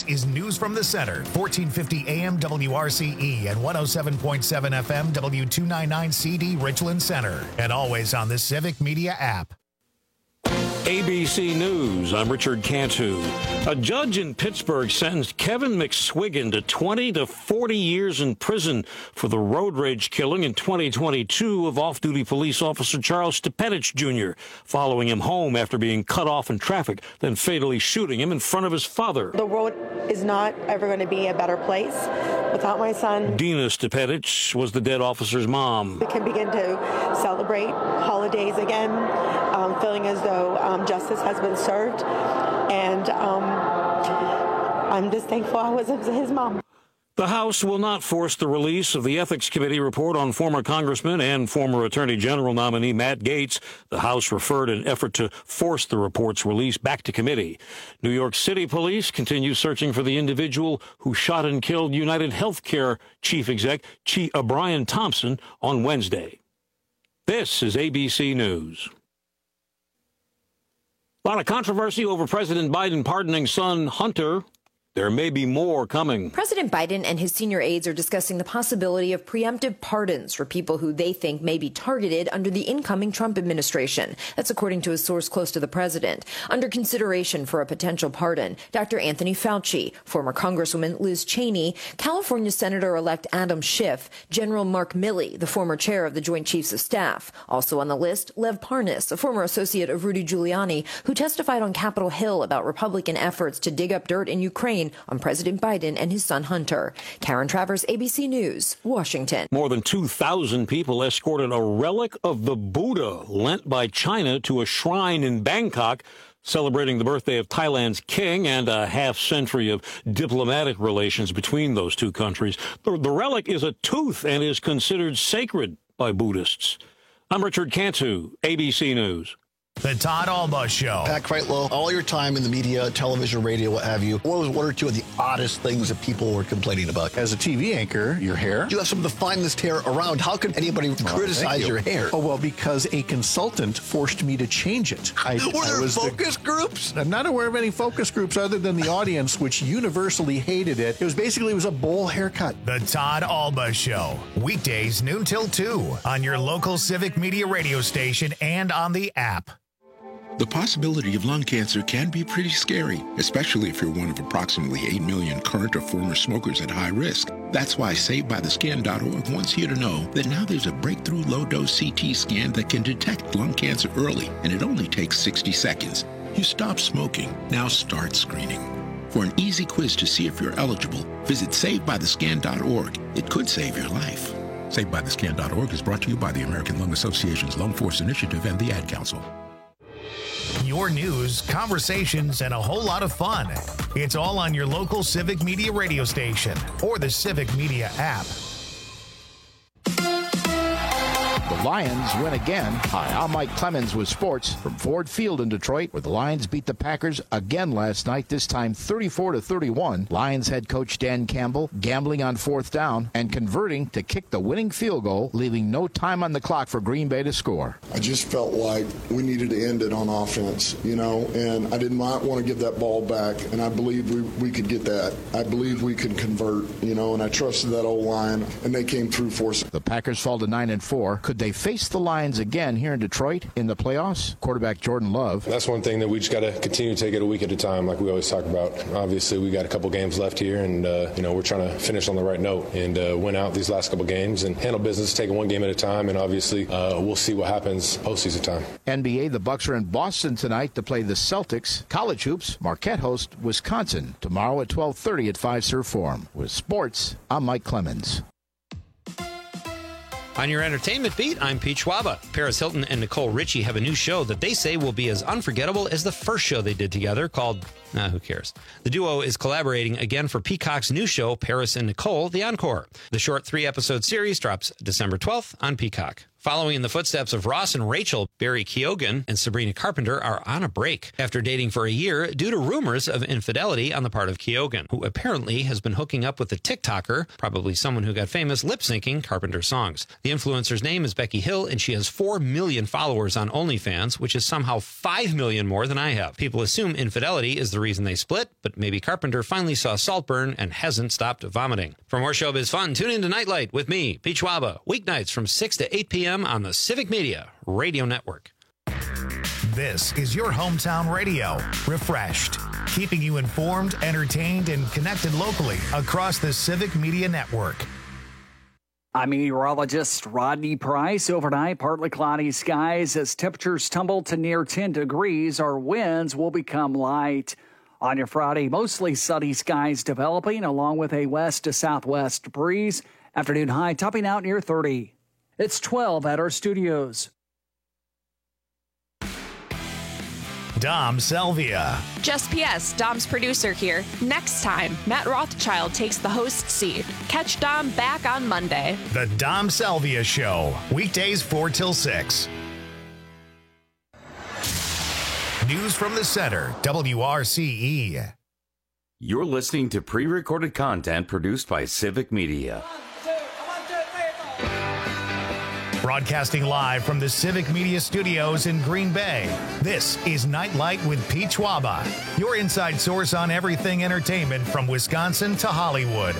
This is News from the Center, 1450 AM WRCE and 107.7 FM W299CD Richland Center, and always on the Civic Media app. ABC News, I'm Richard Cantu. A judge in Pittsburgh sentenced Kevin McSwiggan to 20 to 40 years in prison for the road rage killing in 2022 of off-duty police officer Charles Stepetich Jr., following him home after being cut off in traffic, then fatally shooting him in front of his father. The road is not ever going to be a better place without my son. Dina Stepetich was the dead officer's mom. We can begin to celebrate holidays again, feeling as though justice has been served, and I'm just thankful I was his mom. The House will not force the release of the Ethics Committee report on former Congressman and former Attorney General nominee Matt Gaetz. The House referred an effort to force the report's release back to committee. New York City police continue searching for the individual who shot and killed United Healthcare chief exec Brian Thompson on Wednesday. This is ABC News. A lot of controversy over President Biden pardoning son Hunter. There may be more coming. President Biden and his senior aides are discussing the possibility of preemptive pardons for people who they think may be targeted under the incoming Trump administration. That's according to a source close to the president. Under consideration for a potential pardon, Dr. Anthony Fauci, former Congresswoman Liz Cheney, California Senator-elect Adam Schiff, General Mark Milley, the former chair of the Joint Chiefs of Staff. Also on the list, Lev Parnas, a former associate of Rudy Giuliani, who testified on Capitol Hill about Republican efforts to dig up dirt in Ukraine on President Biden and his son Hunter. Karen Travers, ABC News, Washington. More than 2,000 people escorted a relic of the Buddha lent by China to a shrine in Bangkok, celebrating the birthday of Thailand's king and a half-century of diplomatic relations between those two countries. The relic is a tooth and is considered sacred by Buddhists. I'm Richard Cantu, ABC News. The Todd Alba Show. Pat Kreitlow, all your time in the media, television, radio, what have you, what was one or two of the oddest things that people were complaining about? As a TV anchor, your hair. You have some of the finest hair around. How can anybody criticize your hair? Oh, well, because a consultant forced me to change it. Were there focus groups? I'm not aware of any focus groups other than the audience, which universally hated it. It was a bowl haircut. The Todd Alba Show. Weekdays noon till 2 on your local Civic Media radio station and on the app. The possibility of lung cancer can be pretty scary, especially if you're one of approximately 8 million current or former smokers at high risk. That's why SaveByTheScan.org wants you to know that now there's a breakthrough low-dose CT scan that can detect lung cancer early, and it only takes 60 seconds. You stop smoking, now start screening. For an easy quiz to see if you're eligible, visit SaveByTheScan.org. It could save your life. SaveByTheScan.org is brought to you by the American Lung Association's Lung Force Initiative and the Ad Council. Your news, conversations, and a whole lot of fun. It's all on your local Civic Media radio station or the Civic Media app. The Lions win again. Hi, I'm Mike Clemens with sports from Ford Field in Detroit, where the Lions beat the Packers again last night, this time 34-31. Lions head coach Dan Campbell gambling on fourth down and converting to kick the winning field goal, leaving no time on the clock for Green Bay to score. I just felt like we needed to end it on offense, and I did not want to give that ball back, and I believe we could get that. I believe we could convert, and I trusted that O-line, and they came through for us. The Packers fall to 9-4. Could they face the Lions again here in Detroit in the playoffs? Quarterback Jordan Love. That's one thing that we just got to continue to take it a week at a time, like we always talk about. Obviously, we got a couple games left here, and we're trying to finish on the right note and win out these last couple games and handle business, take it one game at a time, and obviously we'll see what happens postseason time. NBA, the Bucks are in Boston tonight to play the Celtics. College hoops, Marquette host Wisconsin tomorrow at 12:30 at Fiserv Forum. With sports, I'm Mike Clemens. On your entertainment beat, I'm Pete Schwaba. Paris Hilton and Nicole Richie have a new show that they say will be as unforgettable as the first show they did together called, who cares? The duo is collaborating again for Peacock's new show, Paris and Nicole, The Encore. The short 3-episode series drops December 12th on Peacock. Following in the footsteps of Ross and Rachel, Barry Keoghan and Sabrina Carpenter are on a break after dating for a year due to rumors of infidelity on the part of Keoghan, who apparently has been hooking up with a TikToker, probably someone who got famous lip-syncing Carpenter songs. The influencer's name is Becky Hill, and she has 4 million followers on OnlyFans, which is somehow 5 million more than I have. People assume infidelity is the reason they split, but maybe Carpenter finally saw Saltburn and hasn't stopped vomiting. For more showbiz fun, tune in to Nightlight with me, Pete Schwaba, weeknights from 6 to 8 p.m. on the Civic Media Radio Network. This is your hometown radio, refreshed, keeping you informed, entertained, and connected locally across the Civic Media Network. I'm meteorologist Rodney Price. Overnight, partly cloudy skies as temperatures tumble to near 10 degrees. Our winds will become light. On your Friday, mostly sunny skies developing along with a west to southwest breeze. Afternoon high topping out near 30. It's 12 at our studios. Dom Selvia. Just PS, Dom's producer here. Next time, Matt Rothschild takes the host seat. Catch Dom back on Monday. The Dom Selvia Show, weekdays 4 till 6. News from the center, WRCE. You're listening to pre-recorded content produced by Civic Media. Broadcasting live from the Civic Media Studios in Green Bay, this is Nightlight with Pete Schwaba, your inside source on everything entertainment from Wisconsin to Hollywood.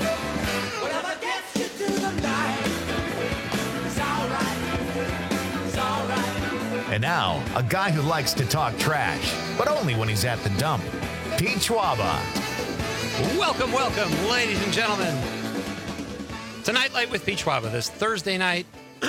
And now, a guy who likes to talk trash, but only when he's at the dump, Pete Schwaba. Welcome, ladies and gentlemen, to Nightlight with Pete Schwaba this Thursday night.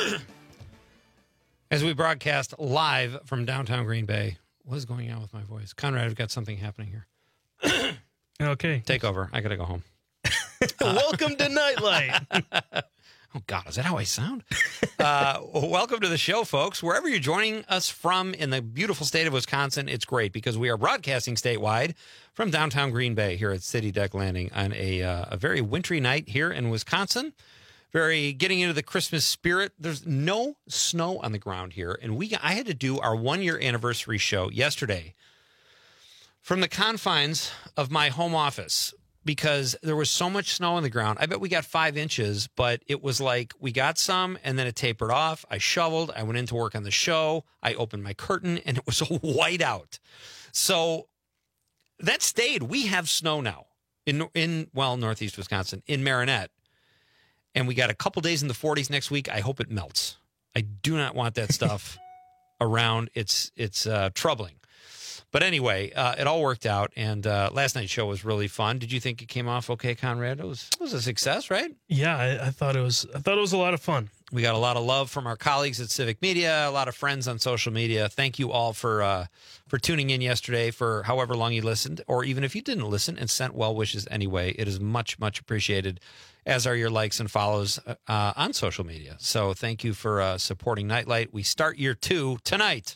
As we broadcast live from downtown Green Bay. What is going on with my voice? Conrad, I've got something happening here. Okay. Take over. I got to go home. Welcome to Nightlight. Oh, God, is that how I sound? Welcome to the show, folks. Wherever you're joining us from in the beautiful state of Wisconsin, it's great because we are broadcasting statewide from downtown Green Bay here at City Deck Landing on a very wintry night here in Wisconsin. Very getting into the Christmas spirit. There's no snow on the ground here. And I had to do our 1-year anniversary show yesterday from the confines of my home office because there was so much snow on the ground. I bet we got 5 inches, but it was like we got some and then it tapered off. I shoveled. I went in to work on the show. I opened my curtain and it was white out. So that stayed. We have snow now in northeast Wisconsin, in Marinette. And we got a couple days in the 40s next week. I hope it melts. I do not want that stuff around. It's troubling. But anyway, it all worked out. And last night's show was really fun. Did you think it came off okay, Conrad? It was a success, right? Yeah, I thought it was a lot of fun. We got a lot of love from our colleagues at Civic Media, a lot of friends on social media. Thank you all for tuning in yesterday for however long you listened, or even if you didn't listen and sent well wishes anyway. It is much, much appreciated, as are your likes and follows on social media. So thank you for supporting Nightlight. We start year 2 tonight,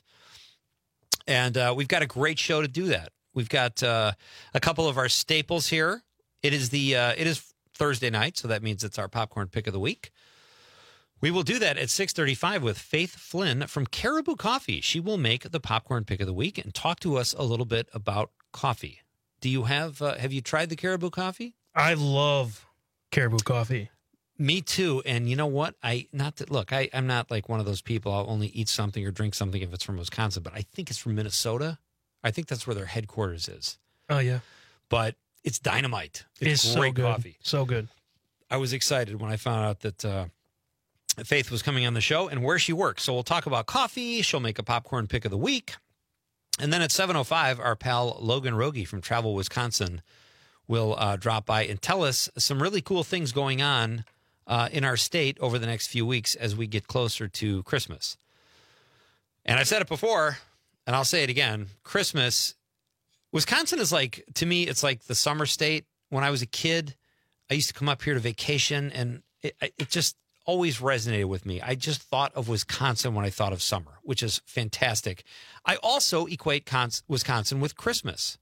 and we've got a great show to do that. We've got a couple of our staples here. It is Thursday night, so that means it's our popcorn pick of the week. We will do that at 6:35 with Faith Flynn from Caribou Coffee. She will make the popcorn pick of the week and talk to us a little bit about coffee. Do you have you tried the Caribou Coffee? I love Caribou Coffee. Me too. And you know what? I'm not like one of those people. I'll only eat something or drink something if it's from Wisconsin, but I think it's from Minnesota. I think that's where their headquarters is. Oh, yeah. But it's dynamite. It's great so good. Coffee. So good. I was excited when I found out that Faith was coming on the show and where she works. So we'll talk about coffee. She'll make a popcorn pick of the week. And then at 7:05, our pal Logan Rogie from Travel Wisconsin will drop by and tell us some really cool things going on in our state over the next few weeks as we get closer to Christmas. And I've said it before, and I'll say it again. Wisconsin is like, to me, it's like the summer state. When I was a kid, I used to come up here to vacation, and it just always resonated with me. I just thought of Wisconsin when I thought of summer, which is fantastic. I also equate Wisconsin with Christmas.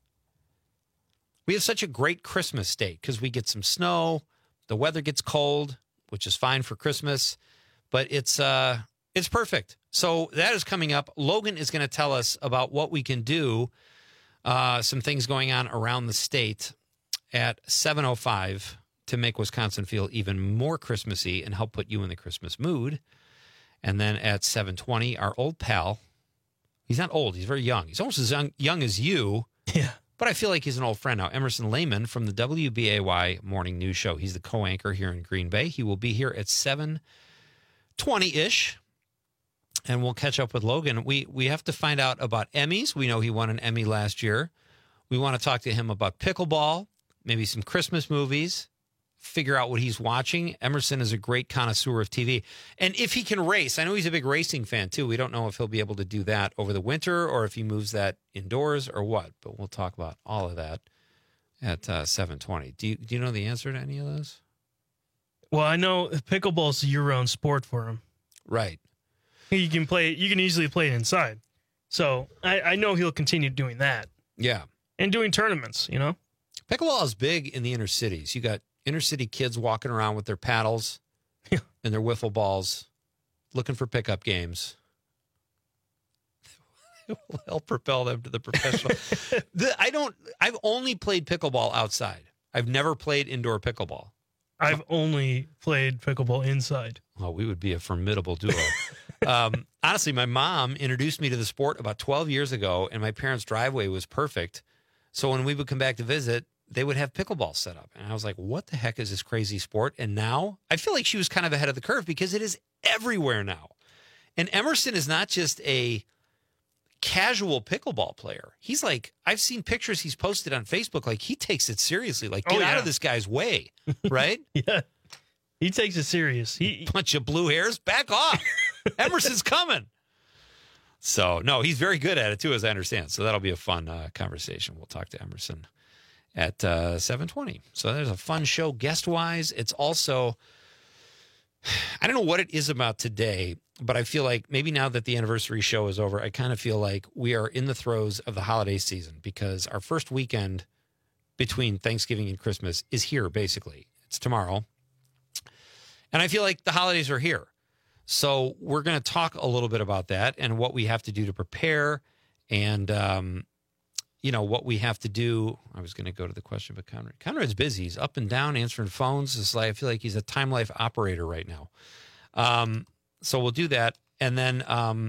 We have such a great Christmas state because we get some snow, the weather gets cold, which is fine for Christmas, but it's It's perfect. So that is coming up. Logan is going to tell us about what we can do, some things going on around the state at 7:05 to make Wisconsin feel even more Christmassy and help put you in the Christmas mood. And then at 7:20, our old pal, he's not old, he's very young. He's almost as young as you. Yeah. But I feel like he's an old friend now. Emerson Lehman from the WBAY Morning News Show. He's the co-anchor here in Green Bay. He will be here at 7:20-ish. And we'll catch up with Logan. We have to find out about Emmys. We know he won an Emmy last year. We want to talk to him about pickleball, maybe some Christmas movies, figure out what he's watching. Emerson is a great connoisseur of TV. And if he can race, I know he's a big racing fan too. We don't know if he'll be able to do that over the winter or if he moves that indoors or what. But we'll talk about all of that at 7:20. Do you know the answer to any of those? Well, I know pickleball's a year-round sport for him. Right. You can easily play it inside. So I know he'll continue doing that. Yeah. And doing tournaments, you know? Pickleball is big in the inner cities. You got inner city kids walking around with their paddles and their wiffle balls, looking for pickup games. It will help propel them to the professional. I've only played pickleball outside. I've never played indoor pickleball. I've only played pickleball inside. Oh, we would be a formidable duo. Honestly, my mom introduced me to the sport about 12 years ago, and my parents' driveway was perfect. So when we would come back to visit, they would have pickleball set up. And I was like, what the heck is this crazy sport? And now I feel like she was kind of ahead of the curve because it is everywhere now. And Emerson is not just a casual pickleball player. He's like, I've seen pictures he's posted on Facebook. Like, he takes it seriously. Like, get out of this guy's way, right? Yeah. He takes it serious. Bunch of blue hairs, back off. Emerson's coming. So, no, he's very good at it, too, as I understand. So that'll be a fun conversation. We'll talk to Emerson at 7:20. So there's a fun show guest-wise. It's also, I don't know what it is about today, but I feel like maybe now that the anniversary show is over, I kind of feel like we are in the throes of the holiday season because our first weekend between Thanksgiving and Christmas is here, basically. It's tomorrow. And I feel like the holidays are here. So we're going to talk a little bit about that and what we have to do to prepare and, what we have to do. I was going to go to the question, but Conrad's busy. He's up and down answering phones. It's like, I feel like he's a Time Life operator right now. So we'll do that. And then, oh,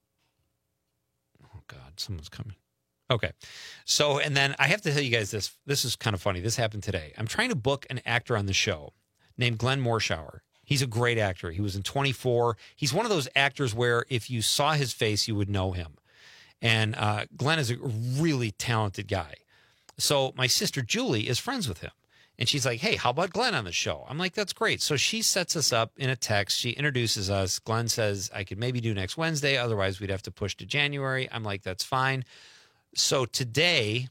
God, someone's coming. Okay. So, and then I have to tell you guys this. This is kind of funny. This happened today. I'm trying to book an actor on the show named Glenn Morshower. He's a great actor. He was in 24. He's one of those actors where if you saw his face, you would know him. And Glenn is a really talented guy. So my sister Julie is friends with him. And she's like, hey, how about Glenn on the show? I'm like, that's great. So she sets us up in a text. She introduces us. Glenn says, I could maybe do next Wednesday. Otherwise, we'd have to push to January. I'm like, that's fine. So today,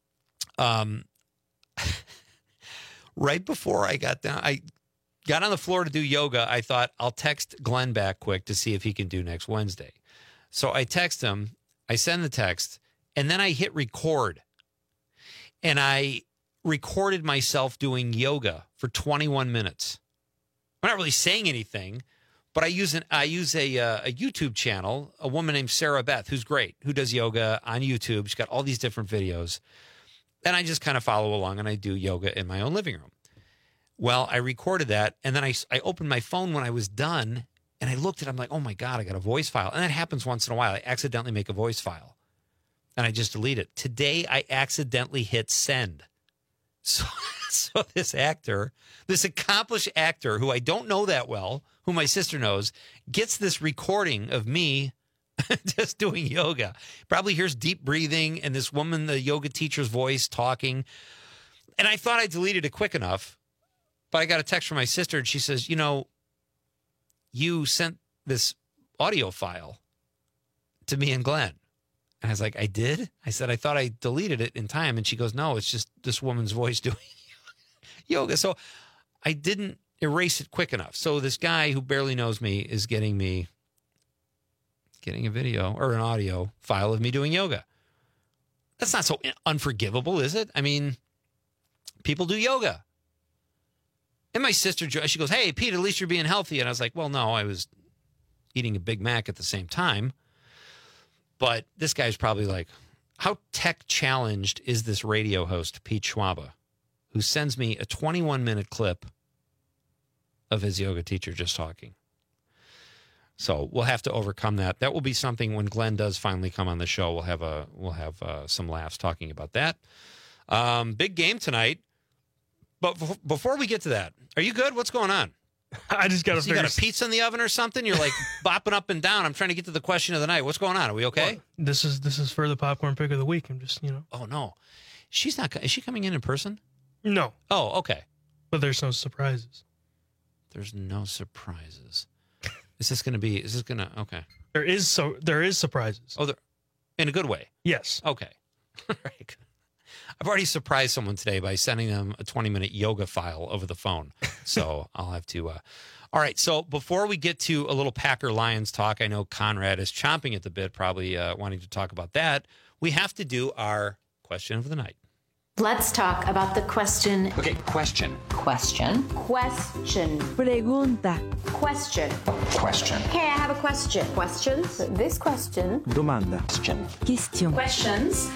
right before I got down, I got on the floor to do yoga. I thought I'll text Glenn back quick to see if he can do next Wednesday. So I text him. I send the text, and then I hit record. And I recorded myself doing yoga for 21 minutes. I'm not really saying anything, but I use a YouTube channel, a woman named Sarah Beth, who's great, who does yoga on YouTube. She's got all these different videos. And I just kind of follow along, and I do yoga in my own living room. Well, I recorded that, and then I opened my phone when I was done, and I looked at it. I'm like, oh, my God, I got a voice file. And that happens once in a while. I accidentally make a voice file, and I just delete it. Today, I accidentally hit send. So this actor, this accomplished actor who I don't know that well, who my sister knows, gets this recording of me just doing yoga. Probably hears deep breathing and this woman, the yoga teacher's voice talking. And I thought I deleted it quick enough, but I got a text from my sister and she says, you sent this audio file to me and Glenn. And I was like, I did? I said, I thought I deleted it in time. And she goes, no, it's just this woman's voice doing yoga. So I didn't erase it quick enough. So this guy who barely knows me is getting a video or an audio file of me doing yoga. That's not so unforgivable, is it? I mean, people do yoga. And my sister, she goes, hey, Pete, at least you're being healthy. And I was like, well, no, I was eating a Big Mac at the same time. But this guy's probably like, how tech challenged is this radio host, Pete Schwaba, who sends me a 21-minute clip of his yoga teacher just talking? So we'll have to overcome that. That will be something when Glenn does finally come on the show. We'll have some laughs talking about that. Big game tonight. But before we get to that, are you good? What's going on? I just got you got a pizza in the oven or something? You're like bopping up and down. I'm trying to get to the question of the night. What's going on? Are we okay? Well, this is for the popcorn pick of the week. I'm just, Oh no, she's not. Is she coming in person? No. Oh, okay. But there's no surprises. There's no surprises. Is this going to? Okay. There is surprises. Oh, in a good way. Yes. Okay. All right. I've already surprised someone today by sending them a 20-minute yoga file over the phone. So I'll have to. All right. So before we get to a little Packer Lions talk, I know Conrad is chomping at the bit, probably wanting to talk about that. We have to do our question of the night. Let's talk about the question. Okay, question. Question. Pregunta. Question. Question. Hey, I have a question. Questions? This question. Domanda. Question. Questions.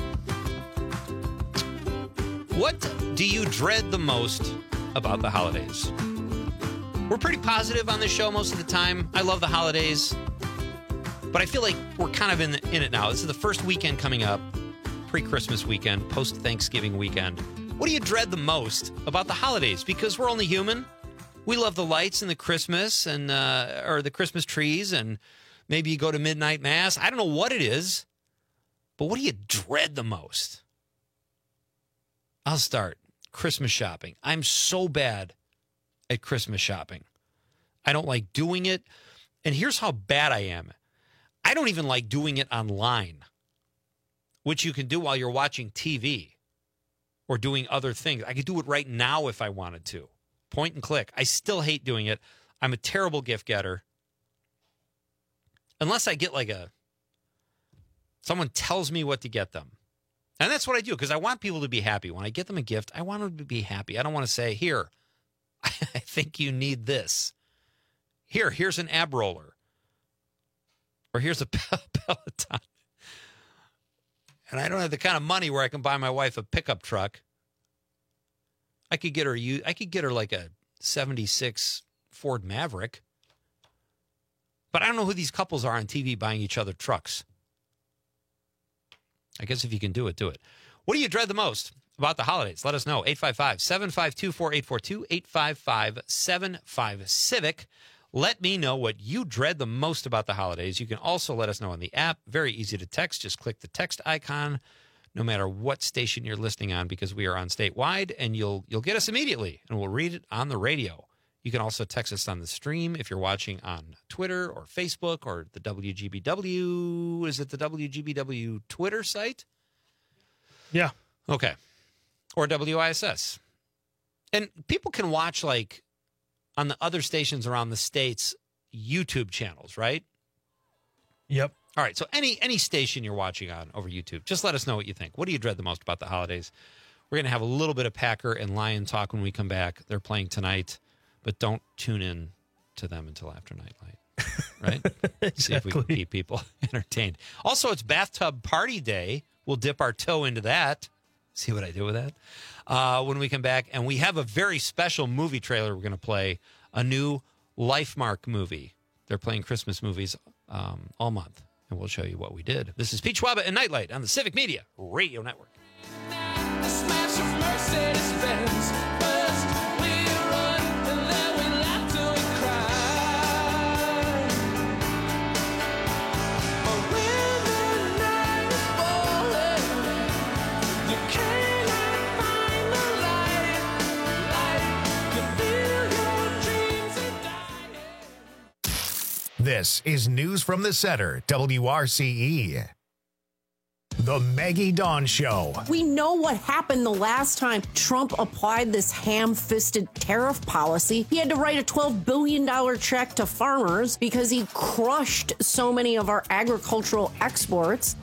What do you dread the most about the holidays? We're pretty positive on this show most of the time. I love the holidays, but I feel like we're kind of in it now. This is the first weekend coming up, pre-Christmas weekend, post-Thanksgiving weekend. What do you dread the most about the holidays? Because we're only human. We love the lights and the Christmas and or the Christmas trees, and maybe you go to midnight mass. I don't know what it is, but what do you dread the most? I'll start. Christmas shopping. I'm so bad at Christmas shopping. I don't like doing it. And here's how bad I am. I don't even like doing it online, which you can do while you're watching TV or doing other things. I could do it right now if I wanted to. Point and click. I still hate doing it. I'm a terrible gift getter. Unless I get someone tells me what to get them. And that's what I do, because I want people to be happy. When I get them a gift, I want them to be happy. I don't want to say, here, I think you need this. Here's an ab roller. Or here's a Peloton. And I don't have the kind of money where I can buy my wife a pickup truck. I could get her like a 76 Ford Maverick. But I don't know who these couples are on TV buying each other trucks. I guess if you can do it, do it. What do you dread the most about the holidays? Let us know. 855-752-4842, 855-75-CIVIC. Let me know what you dread the most about the holidays. You can also let us know on the app. Very easy to text. Just click the text icon, no matter what station you're listening on, because we are on statewide, and you'll get us immediately, and we'll read it on the radio. You can also text us on the stream if you're watching on Twitter or Facebook or the WGBW. Is it the WGBW Twitter site? Yeah. Okay. Or WISS. And people can watch, on the other stations around the states, YouTube channels, right? Yep. All right. So any station you're watching on over YouTube, just let us know what you think. What do you dread the most about the holidays? We're going to have a little bit of Packer and Lion talk when we come back. They're playing tonight. But don't tune in to them until after Nightlight, right? Exactly. See if we can keep people entertained. Also, it's bathtub party day. We'll dip our toe into that. See what I do with that? When we come back. And we have a very special movie trailer we're going to play, a new Lifemark movie. They're playing Christmas movies all month, and we'll show you what we did. This is Pete Schwaba and Nightlight on the Civic Media Radio Network. A smash of Mercedes-Benz. This is News from the Center, WRCE. The Maggie Dawn Show. We know what happened the last time Trump applied this ham-fisted tariff policy. He had to write a $12 billion check to farmers because he crushed so many of our agricultural exports.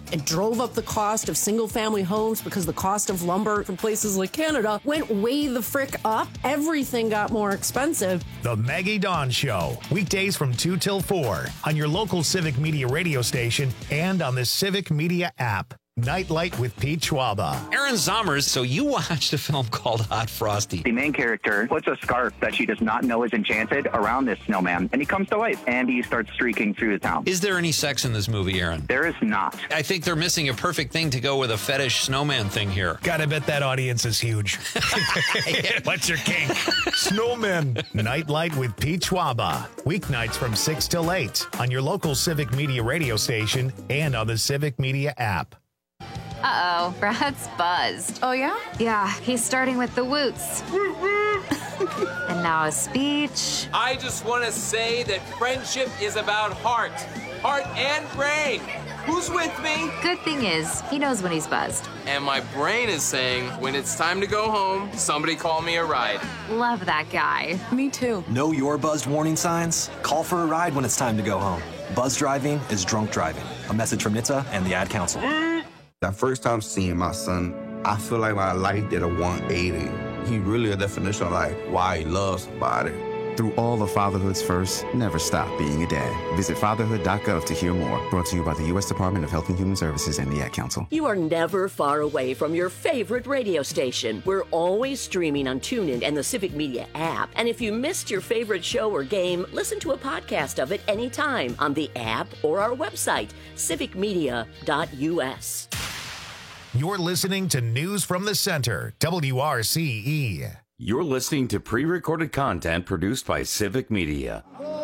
It drove up the cost of single-family homes because the cost of lumber from places like Canada went way the frick up. Everything got more expensive. The Maggie Dawn Show, weekdays from 2 till 4 on your local Civic Media radio station and on the Civic Media app. Nightlight with Pete Schwaba. Aaron Zommers, so you watched a film called Hot Frosty. The main character puts a scarf that she does not know is enchanted around this snowman, and he comes to life, and he starts streaking through the town. Is there any sex in this movie, Aaron? There is not. I think they're missing a perfect thing to go with a fetish snowman thing here. Gotta bet that audience is huge. What's your kink? Snowmen. Nightlight with Pete Schwaba. Weeknights from 6 till 8 on your local Civic Media radio station and on the Civic Media app. Uh-oh, Brad's buzzed. Oh, yeah? Yeah, he's starting with the woots. And now a speech. I just want to say that friendship is about heart and brain. Who's with me? Good thing is, he knows when he's buzzed. And my brain is saying, when it's time to go home, somebody call me a ride. Love that guy. Me too. Know your buzzed warning signs? Call for a ride when it's time to go home. Buzz driving is drunk driving. A message from NHTSA and the Ad Council. That first time seeing my son, I feel like my life did a 180. He really a definition of like why he loves somebody. Through all of fatherhood's first, never stop being a dad. Visit fatherhood.gov to hear more. Brought to you by the U.S. Department of Health and Human Services and the Ad Council. You are never far away from your favorite radio station. We're always streaming on TuneIn and the Civic Media app. And if you missed your favorite show or game, listen to a podcast of it anytime on the app or our website, civicmedia.us. You're listening to News from the Center, WRCE. You're listening to pre-recorded content produced by Civic Media.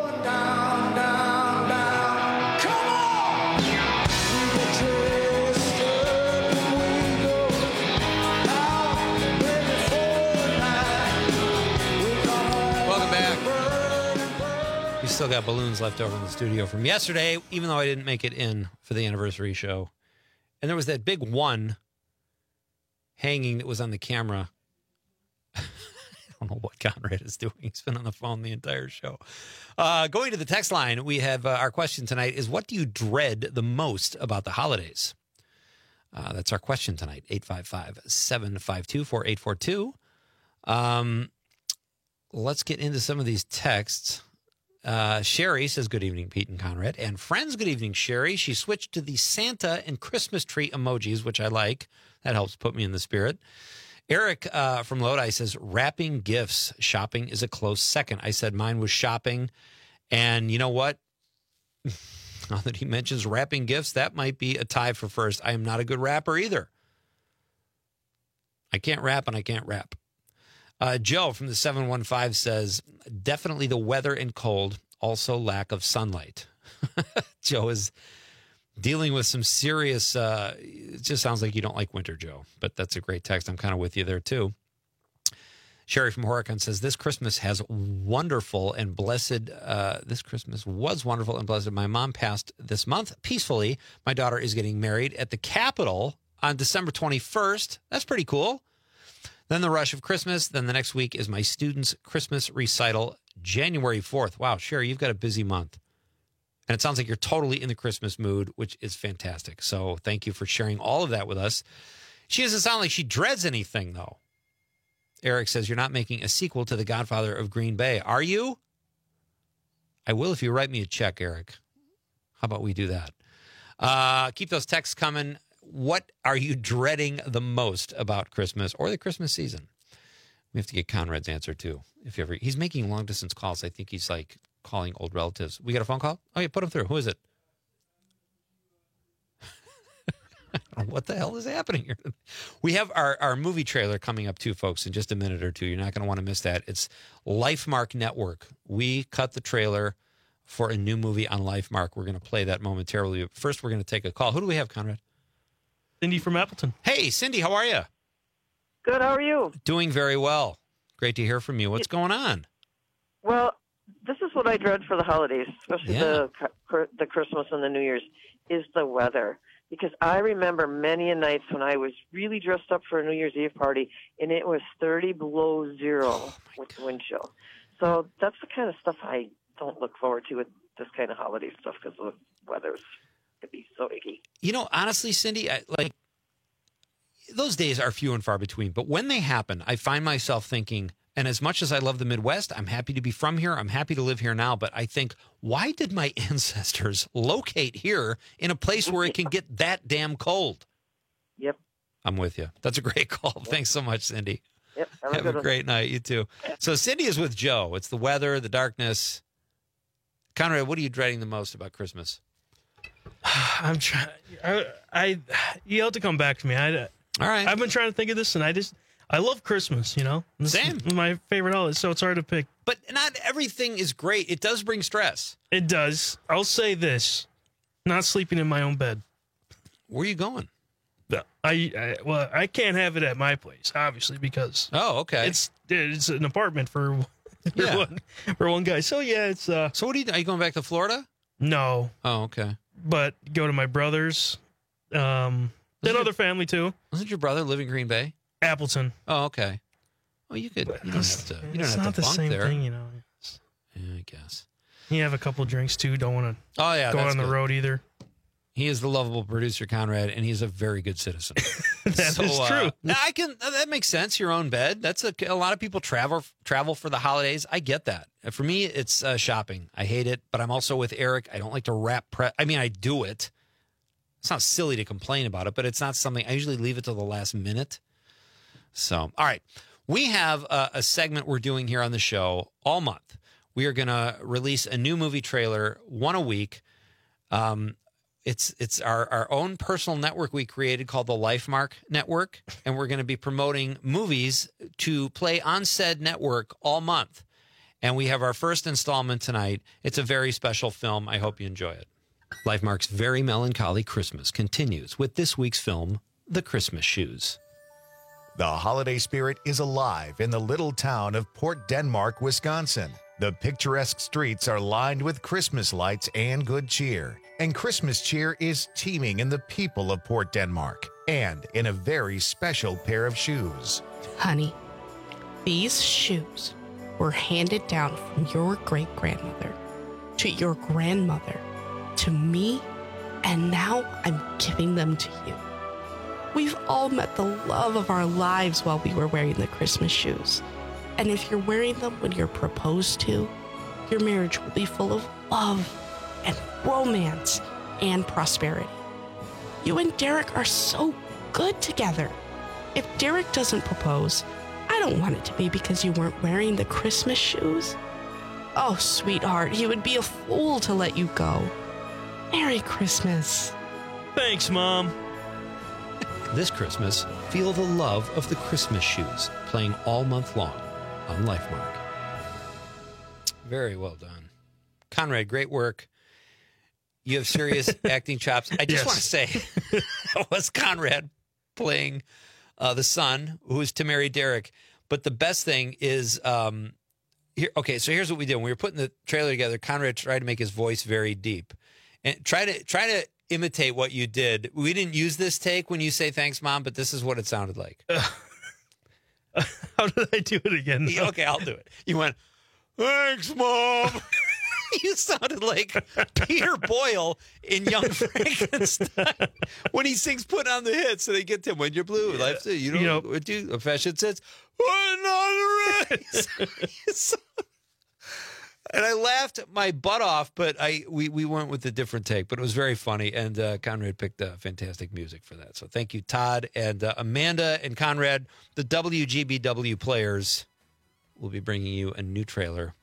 Welcome back. We still got balloons left over in the studio from yesterday, even though I didn't make it in for the anniversary show. And there was that big one hanging that was on the camera. I don't know what Conrad is doing. He's been on the phone the entire show. Going to the text line, we have our question tonight is, what do you dread the most about the holidays? That's our question tonight, 855-752-4842. Let's get into some of these texts. Sherry says, good evening, Pete and Conrad. And friends, good evening, Sherry. She switched to the Santa and Christmas tree emojis, which I like. That helps put me in the spirit. Eric from Lodi says, wrapping gifts. Shopping is a close second. I said mine was shopping. And you know what? Now that he mentions wrapping gifts, that might be a tie for first. I am not a good rapper either. I can't rap and I can't rap. Joe from the 715 says, definitely the weather and cold, also lack of sunlight. Joe is dealing with some serious, it just sounds like you don't like winter, Joe, but that's a great text. I'm kind of with you there too. Sherry from Horicon says, this Christmas has wonderful and blessed, this Christmas was wonderful and blessed. My mom passed this month peacefully. My daughter is getting married at the Capitol on December 21st. That's pretty cool. Then the rush of Christmas. Then the next week is my students' Christmas recital, January 4th. Wow, Sherry, you've got a busy month. And it sounds like you're totally in the Christmas mood, which is fantastic. So thank you for sharing all of that with us. She doesn't sound like she dreads anything, though. Eric says, you're not making a sequel to The Godfather of Green Bay, are you? I will if you write me a check, Eric. How about we do that? Keep those texts coming. What are you dreading the most about Christmas or the Christmas season? We have to get Conrad's answer, too. If you ever, he's making long-distance calls. I think he's, like, calling old relatives. We got a phone call? Oh, yeah, put him through. Who is it? What the hell is happening here? We have our movie trailer coming up, too, folks, in just a minute or two. You're not going to want to miss that. It's Lifemark Network. We cut the trailer for a new movie on Lifemark. We're going to play that momentarily. First, we're going to take a call. Who do we have, Conrad? Cindy from Appleton. Hey, Cindy, how are you? Good, how are you? Doing very well. Great to hear from you. What's going on? Well, this is what I dread for the holidays, especially the Christmas and the New Year's, is the weather. Because I remember many a nights when I was really dressed up for a New Year's Eve party, and it was 30 below zero with the wind chill. So that's the kind of stuff I don't look forward to with this kind of holiday stuff because the weather's to be so icky. You know, honestly, Cindy, those days are few and far between. But when they happen, I find myself thinking, and as much as I love the Midwest, I'm happy to be from here. I'm happy to live here now. But I think, why did my ancestors locate here in a place where it can get that damn cold? Yep. I'm with you. That's a great call. Yep. Thanks so much, Cindy. Yep. Have a great night. You too. So Cindy is with Joe. It's the weather, the darkness. Conrad, what are you dreading the most about Christmas? I'm trying. You have to come back to me. All right. I've been trying to think of this, and I love Christmas. You know, Same. This is my favorite holiday, so it's hard to pick. But not everything is great. It does bring stress. It does. I'll say this: not sleeping in my own bed. Where are you going? I can't have it at my place, obviously, because okay, it's an apartment for one guy. So yeah, it's So what are you going back to Florida? No. Oh, okay. But go to my brother's, then other family too. Wasn't your brother live in Green Bay? Appleton. Oh, okay. Well, you could. You don't have to. You don't It's have not to the bunk same there. thing, you know. Yeah, I guess. You have a couple drinks too. Don't want to. Oh yeah, go that's on the good. road either. He is the lovable producer, Conrad, and he's a very good citizen. That is true. Now that makes sense. Your own bed. That's a lot of people travel for the holidays. I get that. For me, it's shopping. I hate it, but I'm also with Eric. I don't like to wrap I mean, I do it. It's not silly to complain about it, but it's not something I usually leave it till the last minute. So, all right, we have a segment we're doing here on the show all month. We are going to release a new movie trailer, one a week. It's our own personal network we created called the LifeMark Network, and we're going to be promoting movies to play on said network all month. And we have our first installment tonight. It's a very special film. I hope you enjoy it. LifeMark's very melancholy Christmas continues with this week's film, The Christmas Shoes. The holiday spirit is alive in the little town of Port Denmark, Wisconsin. The picturesque streets are lined with Christmas lights and good cheer. And Christmas cheer is teeming in the people of Port Denmark and in a very special pair of shoes. Honey, these shoes were handed down from your great-grandmother to your grandmother to me, and now I'm giving them to you. We've all met the love of our lives while we were wearing the Christmas shoes. And if you're wearing them when you're proposed to, your marriage will be full of love and romance and prosperity. You and Derek are so good together. If Derek doesn't propose, I don't want it to be because you weren't wearing the Christmas shoes. Oh, sweetheart, he would be a fool to let you go. Merry Christmas. Thanks, Mom. This Christmas, feel the love of the Christmas shoes playing all month long on LifeMark. Very well done. Conrad, great work. You have serious acting chops. I just want to say, was Conrad playing the son who is to marry Derek? But the best thing is, here. Okay, so here's what we did. When we were putting the trailer together, Conrad tried to make his voice very deep. And try to imitate what you did. We didn't use this take when you say thanks, Mom, but this is what it sounded like. How did I do it again? Okay, I'll do it. You went, thanks, Mom. You sounded like Peter Boyle in Young Frankenstein when he sings "Put on the Hits" and they get to him when you're blue. Life's you know do a fashion sense. And I laughed my butt off, but we went with a different take. But it was very funny, and Conrad picked fantastic music for that. So thank you, Todd and Amanda and Conrad. The WGBW players will be bringing you a new trailer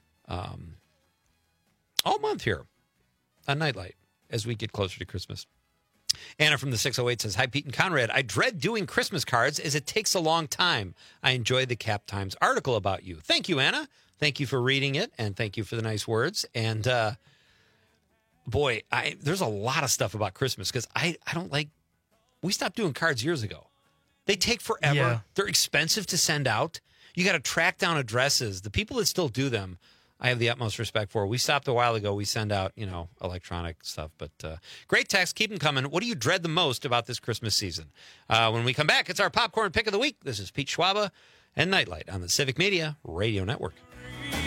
all month here on Nightlight as we get closer to Christmas. Anna from the 608 says, hi, Pete and Conrad. I dread doing Christmas cards as it takes a long time. I enjoyed the Cap Times article about you. Thank you, Anna. Thank you for reading it, and thank you for the nice words. And, boy, there's a lot of stuff about Christmas because I don't like – we stopped doing cards years ago. They take forever. Yeah. They're expensive to send out. You got to track down addresses. The people that still do them, I have the utmost respect for. We stopped a while ago. We send out, electronic stuff. But great text. Keep them coming. What do you dread the most about this Christmas season? When we come back, it's our popcorn pick of the week. This is Pete Schwaba and Nightlight on the Civic Media Radio Network.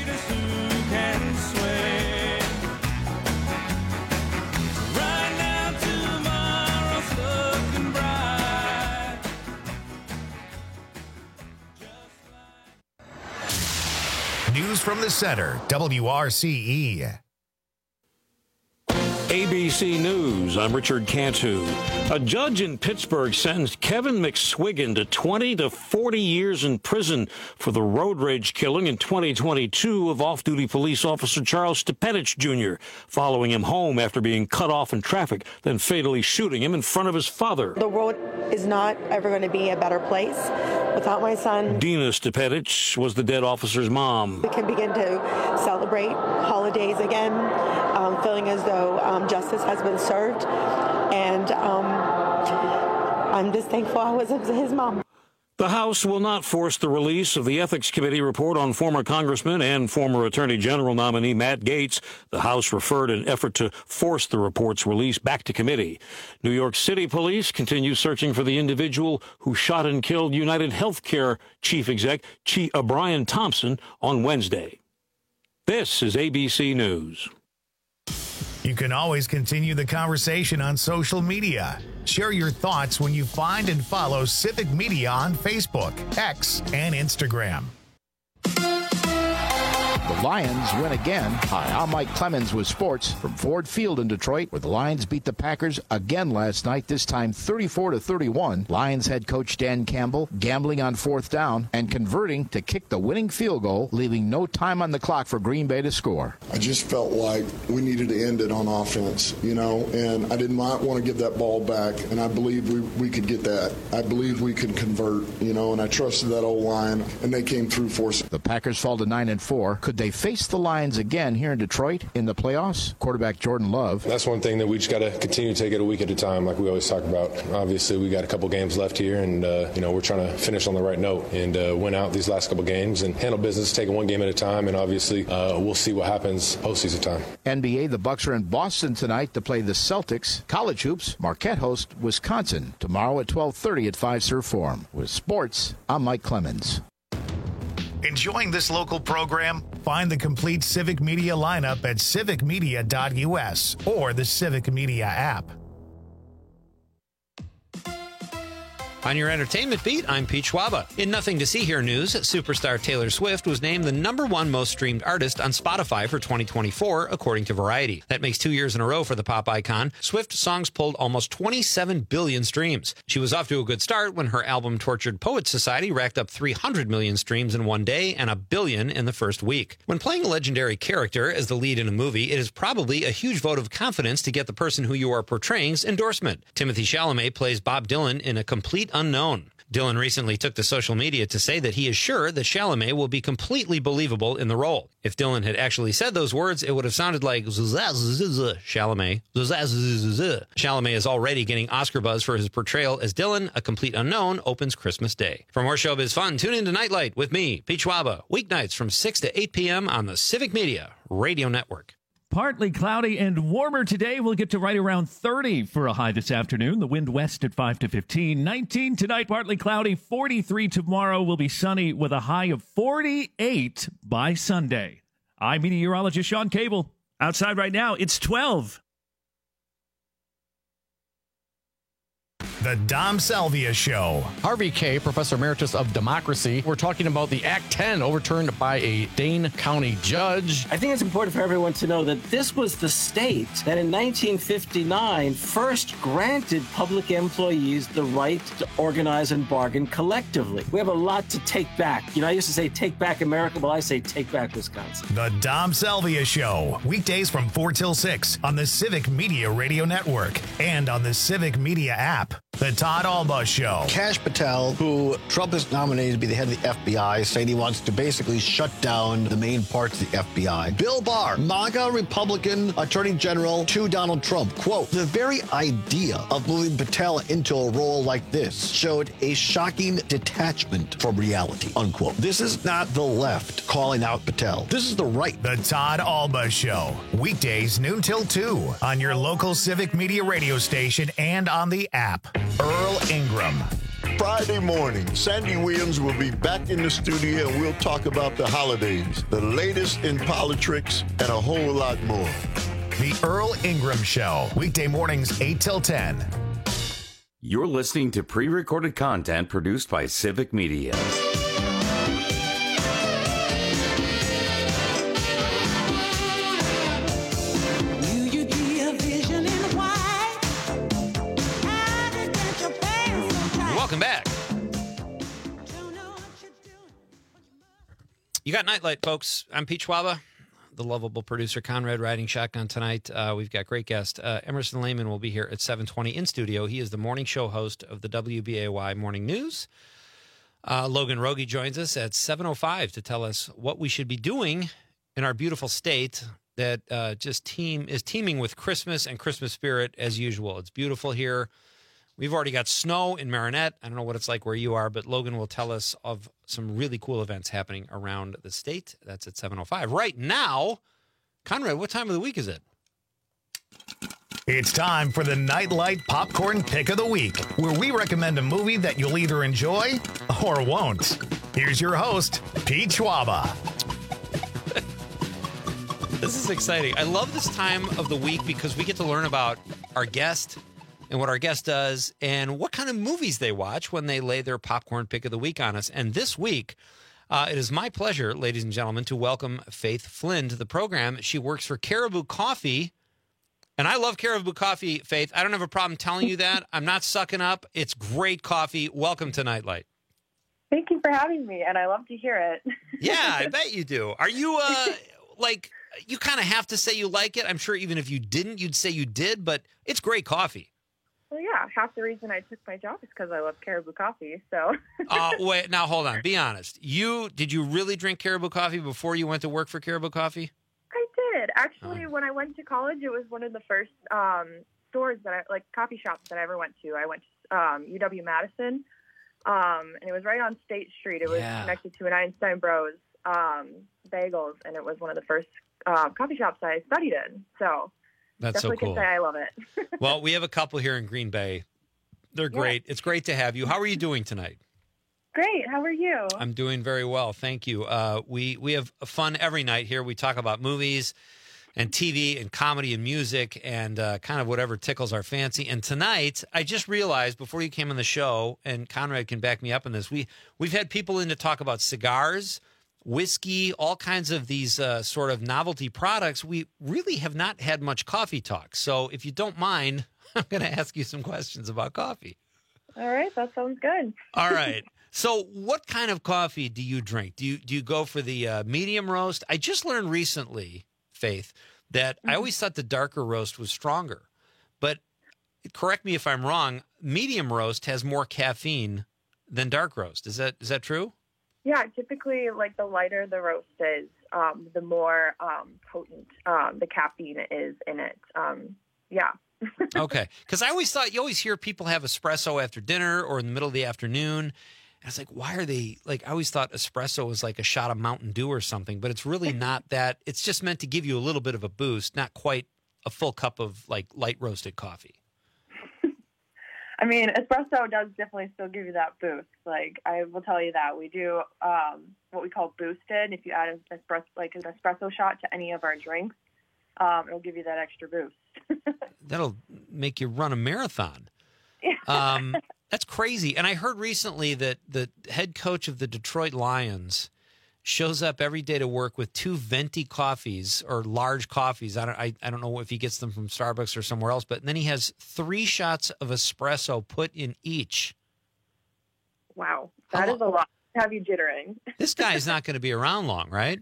Right now News from the Center, WRCE. ABC News, I'm Richard Cantu. A judge in Pittsburgh sentenced Kevin McSwiggan to 20 to 40 years in prison for the road rage killing in 2022 of off-duty police officer Charles Stepetich Jr., following him home after being cut off in traffic, then fatally shooting him in front of his father. The world is not ever going to be a better place without my son. Dina Stepetich was the dead officer's mom. We can begin to celebrate holidays again, feeling as though justice has been served, and I'm just thankful I was his mom. The House will not force the release of the Ethics Committee report on former Congressman and former Attorney General nominee Matt Gaetz. The House referred an effort to force the report's release back to committee. New York City police continue searching for the individual who shot and killed United Healthcare chief exec Brian Thompson on Wednesday. This is ABC News. You can always continue the conversation on social media. Share your thoughts when you find and follow Civic Media on Facebook, X, and Instagram. The Lions win again. Hi, I'm Mike Clemens with sports from Ford Field in Detroit, where the Lions beat the Packers again last night, this time 34-31. Lions head coach Dan Campbell gambling on fourth down and converting to kick the winning field goal, leaving no time on the clock for Green Bay to score. I just felt like we needed to end it on offense, and I did not want to give that ball back, and I believed we could get that. I believed we could convert, and I trusted that old line, and they came through for us. The Packers fall to 9-4. Could they face the Lions again here in Detroit in the playoffs? Quarterback Jordan Love. That's one thing that we just got to continue to take it a week at a time, like we always talk about. Obviously, we got a couple games left here, and we're trying to finish on the right note and win out these last couple games and handle business, taking one game at a time, and obviously we'll see what happens postseason time. NBA, the Bucks are in Boston tonight to play the Celtics. College hoops, Marquette host Wisconsin tomorrow at 12:30 at Fiserv Forum. With sports, I'm Mike Clemens. Enjoying this local program? Find the complete Civic Media lineup at civicmedia.us or the Civic Media app. On your entertainment beat, I'm Pete Schwaba. In Nothing to See Here news, superstar Taylor Swift was named the #1 most streamed artist on Spotify for 2024, according to Variety. That makes 2 years in a row for the pop icon. Swift's songs pulled almost 27 billion streams. She was off to a good start when her album Tortured Poets Society racked up 300 million streams in one day and 1 billion in the first week. When playing a legendary character as the lead in a movie, it is probably a huge vote of confidence to get the person who you are portraying's endorsement. Timothée Chalamet plays Bob Dylan in A Complete Unknown. Dylan recently took to social media to say that he is sure that Chalamet will be completely believable in the role. If Dylan had actually said those words, it would have sounded like Chalamet. Chalamet is already getting Oscar buzz for his portrayal as Dylan. A Complete Unknown opens Christmas Day. For more showbiz fun, tune in to Nightlight with me, Pete Schwaba, weeknights from 6 to 8 p.m. on the Civic Media Radio Network. Partly cloudy and warmer today. We'll get to right around 30 for a high this afternoon. The wind west at 5 to 15. 19 tonight, partly cloudy. 43 tomorrow. Will be sunny with a high of 48 by Sunday. I'm meteorologist Sean Cable. Outside right now, it's 12. The Dom Salvia Show. Harvey Kaye, Professor Emeritus of Democracy. We're talking about the Act 10 overturned by a Dane County judge. I think it's important for everyone to know that this was the state that in 1959 first granted public employees the right to organize and bargain collectively. We have a lot to take back. I used to say take back America. Well, I say take back Wisconsin. The Dom Salvia Show. Weekdays from 4 till 6 on the Civic Media Radio Network and on the Civic Media app. The Todd Alba Show. Kash Patel, who Trump has nominated to be the head of the FBI, saying he wants to basically shut down the main parts of the FBI. Bill Barr, MAGA Republican Attorney General to Donald Trump. Quote, the very idea of moving Patel into a role like this showed a shocking detachment from reality, unquote. This is not the left calling out Patel. This is the right. The Todd Alba Show. Weekdays noon till 2 on your local Civic Media radio station and on the app. Earl Ingram. Friday morning, Sandy Williams will be back in the studio and we'll talk about the holidays, the latest in politics, and a whole lot more. The Earl Ingram Show. Weekday mornings 8 till 10. You're listening to pre-recorded content produced by Civic Media. You got Nightlight, folks. I'm Pete Schwaba, the lovable producer Conrad riding shotgun tonight. We've got great guest. Emerson Lehman will be here at 7:20 in studio. He is the morning show host of the WBAY Morning News. Logan Rogie joins us at 7:05 to tell us what we should be doing in our beautiful state that is teeming with Christmas and Christmas spirit as usual. It's beautiful here. We've already got snow in Marinette. I don't know what it's like where you are, but Logan will tell us of some really cool events happening around the state. That's at 7:05. Right now, Conrad, what time of the week is it? It's time for the Nightlight Popcorn Pick of the Week, where we recommend a movie that you'll either enjoy or won't. Here's your host, Pete Schwaba. This is exciting. I love this time of the week because we get to learn about our guest and what our guest does and what kind of movies they watch when they lay their popcorn pick of the week on us. And this week, it is my pleasure, ladies and gentlemen, to welcome Faith Flynn to the program. She works for Caribou Coffee. And I love Caribou Coffee, Faith. I don't have a problem telling you that. I'm not sucking up. It's great coffee. Welcome to Nightlight. Thank you for having me, and I love to hear it. Yeah, I bet you do. Are you, you kind of have to say you like it. I'm sure even if you didn't, you'd say you did, but it's great coffee. Well, yeah, half the reason I took my job is because I love Caribou Coffee, so. Wait, now hold on. Be honest. Did you really drink Caribou Coffee before you went to work for Caribou Coffee? I did. Actually, when I went to college, it was one of the first stores coffee shops that I ever went to. I went to UW-Madison, and it was right on State Street. It was connected to an Einstein Bros bagels, and it was one of the first coffee shops I studied in. So that's definitely so cool. Can say I love it. Well, we have a couple here in Green Bay. They're great. It's great to have you. How are you doing tonight? Great. How are you? I'm doing very well. Thank you. We have fun every night here. We talk about movies and TV and comedy and music and kind of whatever tickles our fancy. And tonight, I just realized before you came on the show, and Conrad can back me up on this, we've had people in to talk about cigars, whiskey, all kinds of these sort of novelty products. We really have not had much coffee talk. So if you don't mind, I'm going to ask you some questions about coffee. All right. That sounds good. All right. So what kind of coffee do you drink? Do you go for the medium roast? I just learned recently, Faith, that I always thought the darker roast was stronger. But correct me if I'm wrong, medium roast has more caffeine than dark roast. Is that true? Yeah, typically, like the lighter the roast is, the more potent the caffeine is in it. Yeah. Okay. Because I always thought, you always hear people have espresso after dinner or in the middle of the afternoon. And I was like, why are they, I always thought espresso was like a shot of Mountain Dew or something, but it's really not that. It's just meant to give you a little bit of a boost, not quite a full cup of light roasted coffee. I mean, espresso does definitely still give you that boost. I will tell you that we do what we call boosted. If you add an espresso shot to any of our drinks, it'll give you that extra boost. That'll make you run a marathon. That's crazy. And I heard recently that the head coach of the Detroit Lions shows up every day to work with 2 venti coffees or large coffees. I don't know if he gets them from Starbucks or somewhere else, but then he has 3 shots of espresso put in each. Wow. That is a lot to have you jittering. This guy's not going to be around long, right?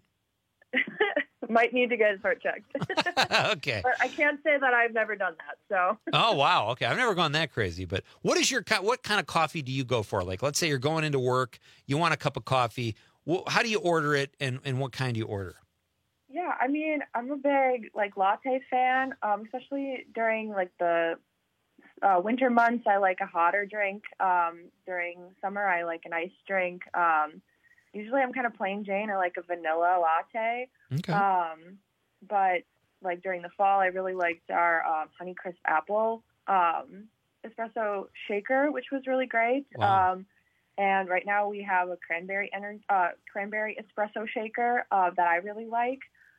Might need to get his heart checked. Okay. But I can't say that I've never done that. So. Oh, wow. Okay. I've never gone that crazy. But what kind of coffee do you go for? Let's say you're going into work, you want a cup of coffee. How do you order it, and what kind do you order? Yeah, I mean, I'm a big latte fan, especially during the winter months. I like a hotter drink. During summer, I like an iced drink. Usually, I'm kind of plain Jane or like a vanilla latte. Okay. But during the fall, I really liked our Honeycrisp apple espresso shaker, which was really great. Wow. And right now we have a cranberry espresso shaker that I really like.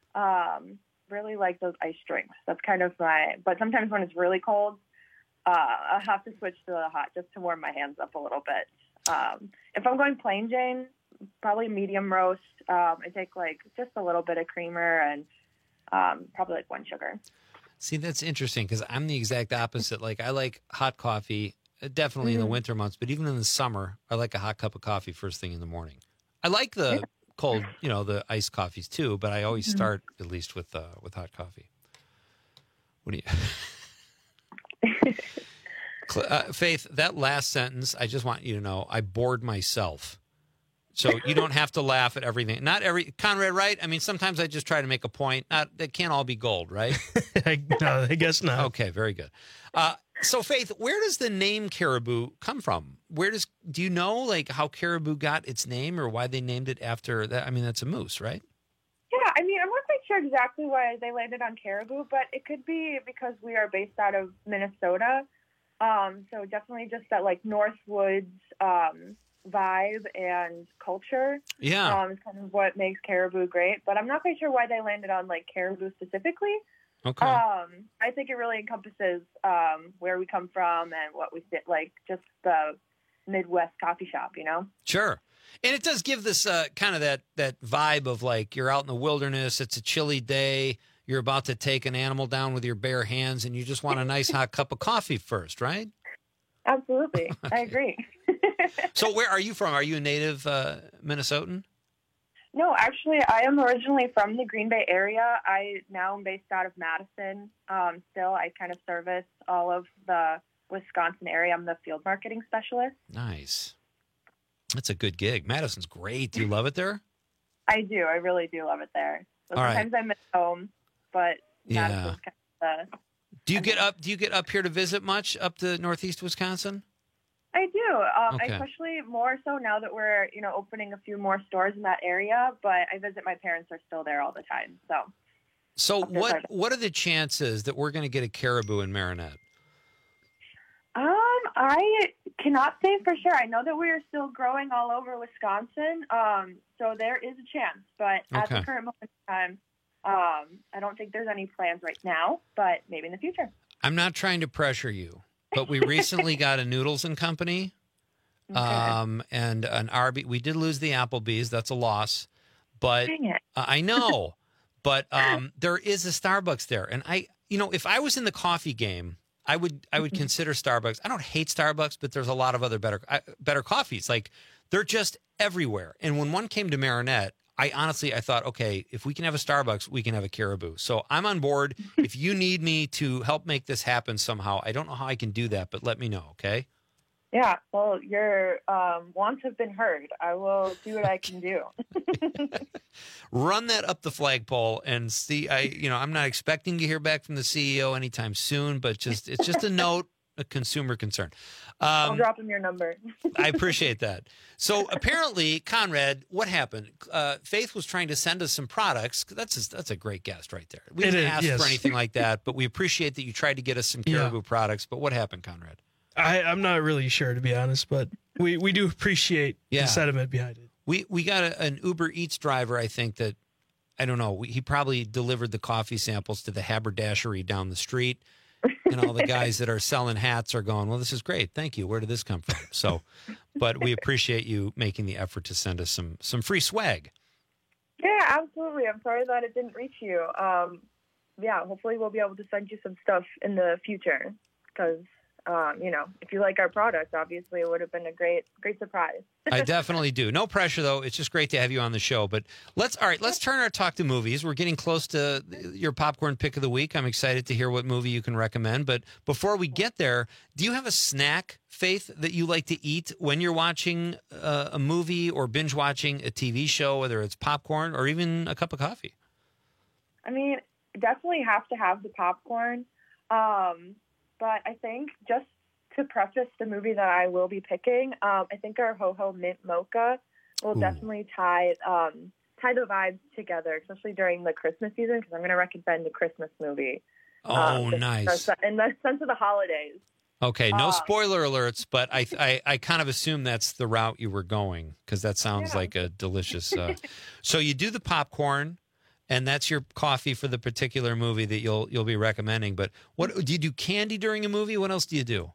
Really like those iced drinks. That's kind of but sometimes when it's really cold, I have to switch to the hot just to warm my hands up a little bit. If I'm going plain Jane, probably medium roast. I take just a little bit of creamer and probably 1 sugar. See, that's interesting because I'm the exact opposite. I like hot coffee. Definitely in the winter months, but even in the summer, I like a hot cup of coffee first thing in the morning. I like the cold, the iced coffees too, but I always start at least with hot coffee. What do you Faith, that last sentence, I just want you to know, I bored myself. So you don't have to laugh at everything. Not every Conrad, right? I mean, sometimes I just try to make a point. They can't all be gold, right? No, I guess not. Okay, very good. So Faith, where does the name Caribou come from? Do you know like how Caribou got its name or why they named it after that? I mean, that's a moose, right? Yeah, I mean, I'm not quite sure exactly why they landed on Caribou, but it could be because we are based out of Minnesota. So definitely just that like Northwoods vibe and culture. Yeah. Is kind of what makes Caribou great. But I'm not quite sure why they landed on like Caribou specifically. Okay. I think it really encompasses where we come from and what we sit like just the Midwest coffee shop, Sure. And it does give this kind of that vibe of like you're out in the wilderness, it's a chilly day, you're about to take an animal down with your bare hands and you just want a nice hot cup of coffee first, right? Absolutely. Okay. I agree. So where are you from? Are you a native Minnesotan? No, actually, I am originally from the Green Bay area. I now am based out of Madison. Still, I kind of service all of the Wisconsin area. I'm the field marketing specialist. Nice. That's a good gig. Madison's great. Do you love it there? I do. I really do love it there. So All right. sometimes I miss home, but Yeah. Madison's kind of Do you get up here to visit much up to Northeast Wisconsin? I do, Okay. especially more so now that we're, opening a few more stores in that area. But I visit my parents; are still there all the time. So what are the chances that we're going to get a Caribou in Marinette? I cannot say for sure. I know that we are still growing all over Wisconsin, so there is a chance. But at the Okay. current moment in time, I don't think there's any plans right now. But maybe in the future. I'm not trying to pressure you, but we recently got a Noodles and Company, and an Arby's. We did lose the Applebee's. That's a loss, but Dang it. I know. But there is a Starbucks there, and if I was in the coffee game, I would consider Starbucks. I don't hate Starbucks, but there's a lot of other better coffees. Like they're just everywhere. And when one came to Marinette, I thought, okay, if we can have a Starbucks, we can have a Caribou. So I'm on board. If you need me to help make this happen somehow, I don't know how I can do that, but let me know, okay? Yeah, well, your wants have been heard. I will do what I can do. Run that up the flagpole and see. I'm not expecting to hear back from the CEO anytime soon, but it's just a note, a consumer concern. I'll drop him your number. I appreciate that. So apparently, Conrad, what happened? Faith was trying to send us some products. That's a great guest right there. We didn't ask for anything like that, but we appreciate that you tried to get us some Caribou products. But what happened, Conrad? I'm not really sure, to be honest, but we do appreciate the sentiment behind it. We got an Uber Eats driver, I think, that, I don't know, he probably delivered the coffee samples to the haberdashery down the street. And all the guys that are selling hats are going, well, this is great. Thank you. Where did this come from? So, but we appreciate you making the effort to send us some free swag. Yeah, absolutely. I'm sorry that it didn't reach you. Hopefully we'll be able to send you some stuff in the future because, if you like our product, obviously it would have been a great surprise. I definitely do. No pressure, though. It's just great to have you on the show. But let's turn our talk to movies. We're getting close to your popcorn pick of the week. I'm excited to hear what movie you can recommend. But before we get there, do you have a snack, Faith, that you like to eat when you're watching a movie or binge watching a TV show, whether it's popcorn or even a cup of coffee? I mean, definitely have to have the popcorn. But I think just to preface the movie that I will be picking, I think our Ho Ho Mint Mocha will definitely tie the vibes together, especially during the Christmas season, because I'm going to recommend the Christmas movie. Oh, nice. In the sense of the holidays. Okay, no spoiler alerts, but I kind of assume that's the route you were going because that sounds like a delicious. So you do the popcorn. And that's your coffee for the particular movie that you'll be recommending. But what do you do? Candy during a movie? What else do you do?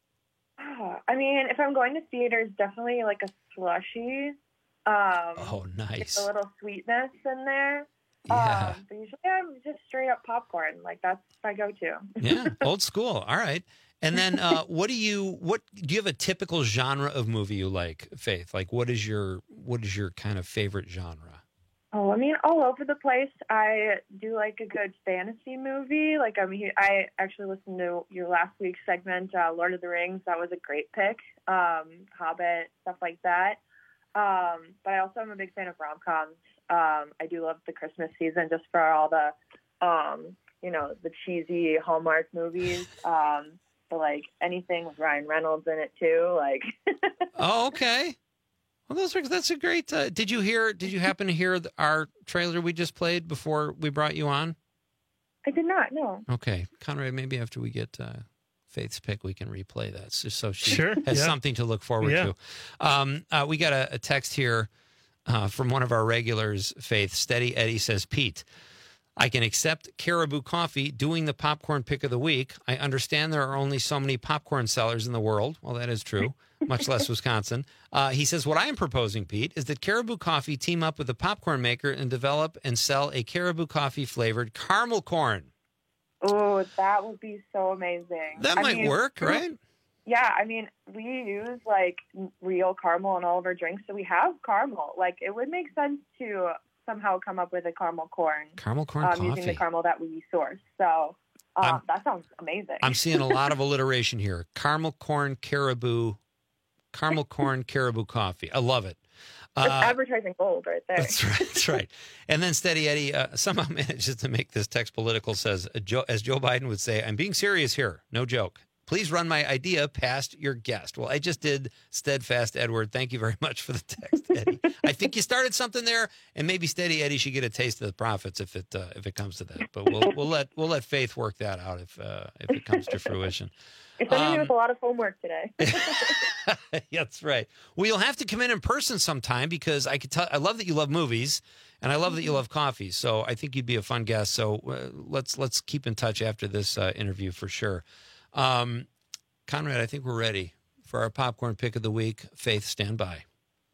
I mean, if I'm going to theaters, definitely like a slushie. Oh, nice. Get a little sweetness in there. Yeah. But usually I'm just straight up popcorn. Like that's my go-to. Yeah, old school. All right. And then what do you have a typical genre of movie you like, Faith? Like what is your kind of favorite genre? Oh, I mean, all over the place. I do like a good fantasy movie. Like, I mean, I actually listened to your last week's segment, Lord of the Rings. That was a great pick. Hobbit, stuff like that. But I also am a big fan of rom-coms. I do love the Christmas season just for all the, the cheesy Hallmark movies. But like anything with Ryan Reynolds in it too. Like. Oh, okay. Well, that's a great. Did you happen to hear our trailer we just played before we brought you on? I did not. No. Okay, Conrad. Maybe after we get Faith's pick, we can replay that, just so she sure, has something to look forward to. We got a text here from one of our regulars. Faith Steady Eddie says, Pete, I can accept Caribou Coffee doing the popcorn pick of the week. I understand there are only so many popcorn sellers in the world. Well, that is true, much less Wisconsin. He says, what I am proposing, Pete, is that Caribou Coffee team up with a popcorn maker and develop and sell a Caribou Coffee flavored caramel corn. Oh, that would be so amazing. That might work, right? Yeah, I mean, we use like real caramel in all of our drinks, so we have caramel. Like, it would make sense to somehow come up with a caramel corn coffee using the caramel that we source. So that sounds amazing. I'm seeing a lot of alliteration here. Caramel corn caribou coffee. I love it. That's advertising gold right there. That's right. And then Steady Eddie somehow manages to make this text political. Says, as Joe Biden would say, I'm being serious here. No joke. Please run my idea past your guest. Well, I just did, Steadfast Edward. Thank you very much for the text, Eddie. I think you started something there, and maybe Steady Eddie should get a taste of the profits if it comes to that. But we'll let Faith work that out if it comes to fruition. It's sending me with a lot of homework today. That's right. Well, you'll have to come in person sometime because I could tell. I love that you love movies, and I love that you love coffee. So I think you'd be a fun guest. So let's keep in touch after this interview for sure. Conrad, I think we're ready for our popcorn pick of the week. Faith, stand by.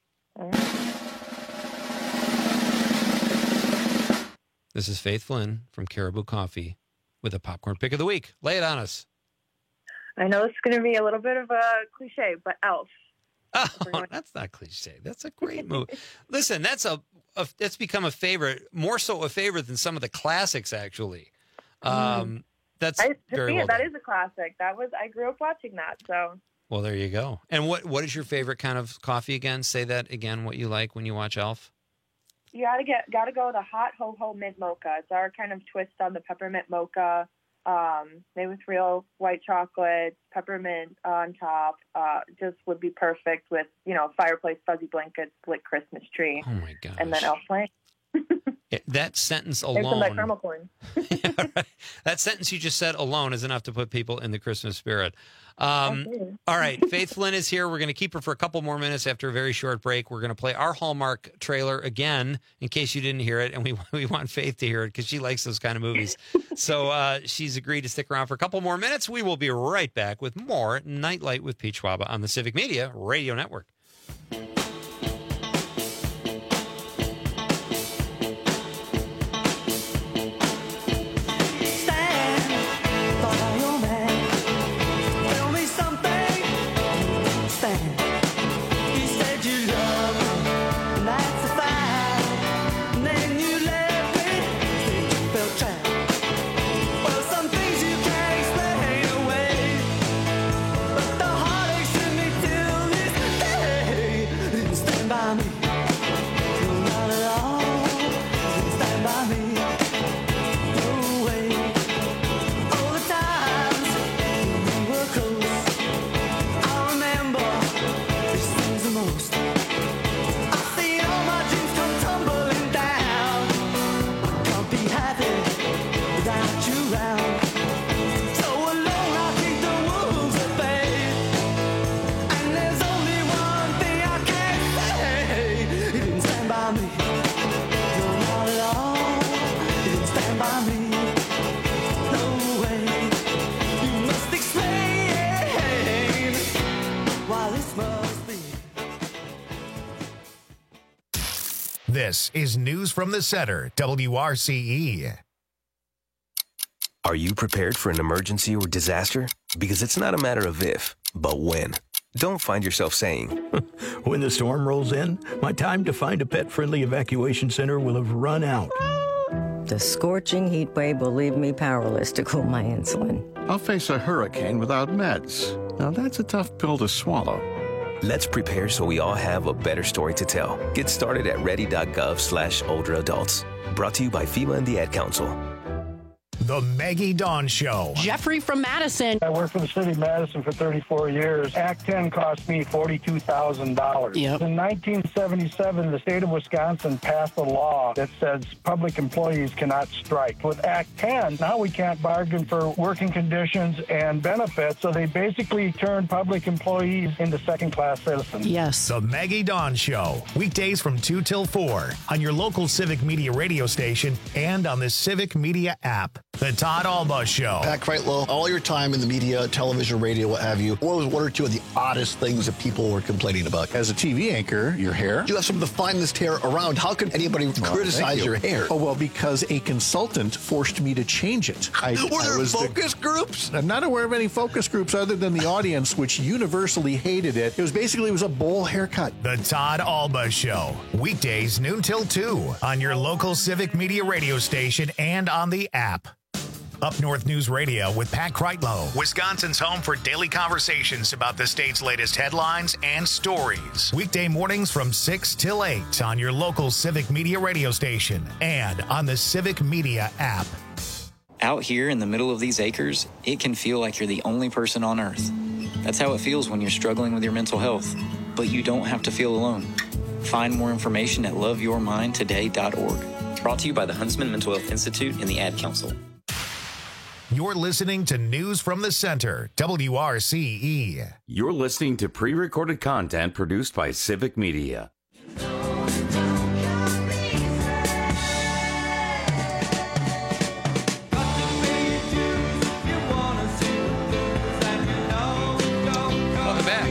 This is Faith Flynn from Caribou Coffee with a popcorn pick of the week. Lay it on us. I know it's going to be a little bit of a cliche, but Elf. Oh, that's not cliche. That's a great movie. Listen, that's become a favorite, more so a favorite than some of the classics, actually. That's very well that done. is a classic. I grew up watching that. So. Well, there you go. And what is your favorite kind of coffee again? Say that again. What you like when you watch Elf? You gotta go the hot ho mint mocha. It's our kind of twist on the peppermint mocha. Made with real white chocolate, peppermint on top. Just would be perfect with fireplace, fuzzy blankets, lit Christmas tree. Oh my gosh! And then Elf playing. That sentence There's alone. some caramel corn. Yeah, right. That sentence you just said alone is enough to put people in the Christmas spirit. All right, Faith Flynn is here. We're going to keep her for a couple more minutes after a very short break. We're going to play our Hallmark trailer again, in case you didn't hear it, and we want Faith to hear it because she likes those kind of movies. So she's agreed to stick around for a couple more minutes. We will be right back with more Nightlight with Pete Schwaba on the Civic Media Radio Network. This is News from the Center, WRCE. Are you prepared for an emergency or disaster? Because it's not a matter of if, but when. Don't find yourself saying, when the storm rolls in, my time to find a pet-friendly evacuation center will have run out. The scorching heat wave will leave me powerless to cool my insulin. I'll face a hurricane without meds. Now that's a tough pill to swallow. let's prepare so we all have a better story to tell. Get started at ready.gov/older adults. Brought to you by FEMA and the Ad Council. The Maggie Dawn Show. Jeffrey from Madison. I worked for the city of Madison for 34 years. Act 10 cost me $42,000. Yep. In 1977, the state of Wisconsin passed a law that says public employees cannot strike. With Act 10, now we can't bargain for working conditions and benefits, so they basically turned public employees into second-class citizens. Yes. The Maggie Dawn Show. Weekdays from 2 till 4 on your local Civic Media radio station and on the Civic Media app. The Todd Alba Show. Pat Kreitlow, all your time in the media, television, radio, what have you, what was one or two of the oddest things that people were complaining about? As a TV anchor, your hair. You have some of the finest hair around. How could anybody criticize your hair? Oh, well, because a consultant forced me to change it. Were there focus groups? I'm not aware of any focus groups other than the audience, which universally hated it. It was a bowl haircut. The Todd Alba Show. Weekdays noon till 2 on your local Civic Media radio station and on the app. Up North News Radio with Pat Kreitlow, Wisconsin's home for daily conversations about the state's latest headlines and stories. Weekday mornings from 6 till 8 on your local Civic Media radio station and on the Civic Media app. Out here in the middle of these acres, it can feel like you're the only person on Earth. That's how it feels when you're struggling with your mental health. But you don't have to feel alone. Find more information at loveyourmindtoday.org. Brought to you by the Huntsman Mental Health Institute and the Ad Council. You're listening to News from the Center, WRCE. You're listening to pre-recorded content produced by Civic Media. Welcome back.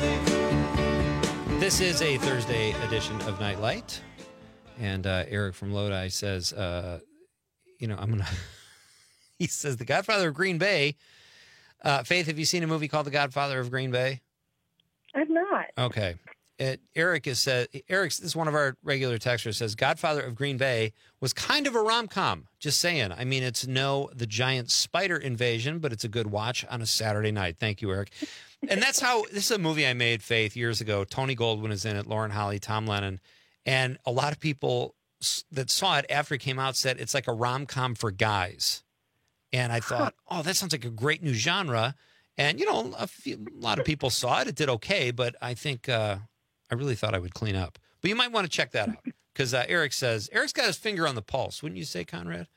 This is a Thursday edition of Nightlight. And Eric from Lodi says, I'm going to... He says, The Godfather of Green Bay. Faith, have you seen a movie called The Godfather of Green Bay? I've not. Okay. Eric this is one of our regular texters, says, Godfather of Green Bay was kind of a rom-com. Just saying. I mean, it's the giant spider invasion, but it's a good watch on a Saturday night. Thank you, Eric. And this is a movie I made, Faith, years ago. Tony Goldwyn is in it, Lauren Holly, Tom Lennon. And a lot of people that saw it after it came out said it's like a rom-com for guys. And I thought, that sounds like a great new genre. And, a lot of people saw it. It did okay, but I think I really thought I would clean up. But you might want to check that out because Eric's got his finger on the pulse. Wouldn't you say, Conrad?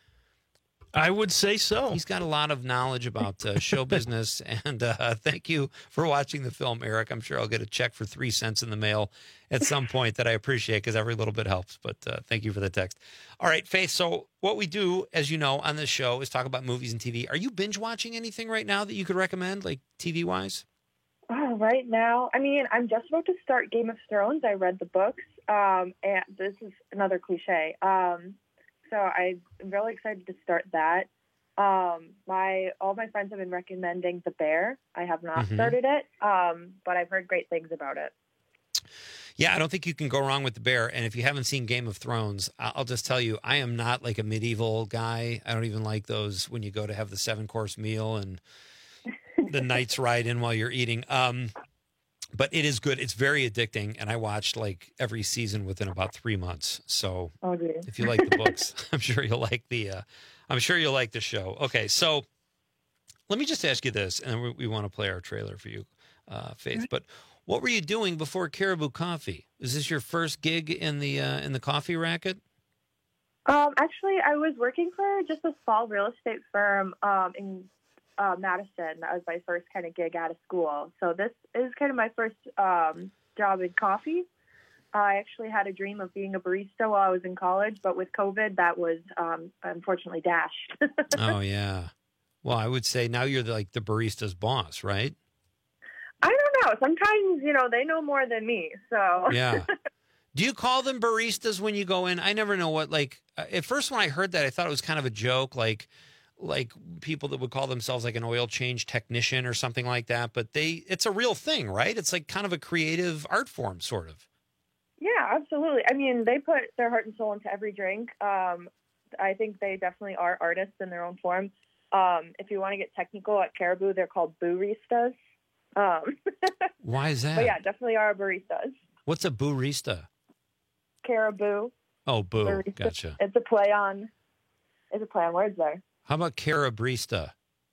I would say so. He's got a lot of knowledge about show business. And thank you for watching the film, Eric. I'm sure I'll get a check for 3 cents in the mail at some point that I appreciate because every little bit helps. But thank you for the text. All right, Faith. So what we do, as you know, on this show is talk about movies and TV. Are you binge watching anything right now that you could recommend, like TV-wise? Oh, right now, I'm just about to start Game of Thrones. I read the books, and this is another cliche. So I'm really excited to start that. All my friends have been recommending The Bear. I have not started it, but I've heard great things about it. Yeah, I don't think you can go wrong with The Bear. And if you haven't seen Game of Thrones, I'll just tell you, I am not like a medieval guy. I don't even like those when you go to have the 7-course meal and the knights ride in while you're eating. But it is good. It's very addicting, and I watched like every season within about 3 months. So if you like the books, I'm sure you'll like the show. Okay, so let me just ask you this, and then we want to play our trailer for you, Faith. But what were you doing before Caribou Coffee? Is this your first gig in the coffee racket? Actually, I was working for just a small real estate firm in Madison. That was my first kind of gig out of school. So this is kind of my first job in coffee. I actually had a dream of being a barista while I was in college, but with COVID, that was unfortunately dashed. Oh, yeah. Well, I would say now you're like the barista's boss, right? I don't know. Sometimes, they know more than me. So yeah. Do you call them baristas when you go in? I never know what, at first when I heard that, I thought it was kind of a joke, like like people that would call themselves like an oil change technician or something like that, but it's a real thing, right? It's like kind of a creative art form, sort of. Yeah, absolutely. I mean, they put their heart and soul into every drink. I think they definitely are artists in their own form. If you want to get technical, at Caribou, they're called baristas. Why is that? But yeah, definitely are baristas. What's a barista? Caribou. Oh, boo. Barista. Gotcha. It's a play on words there. How about Carabrista?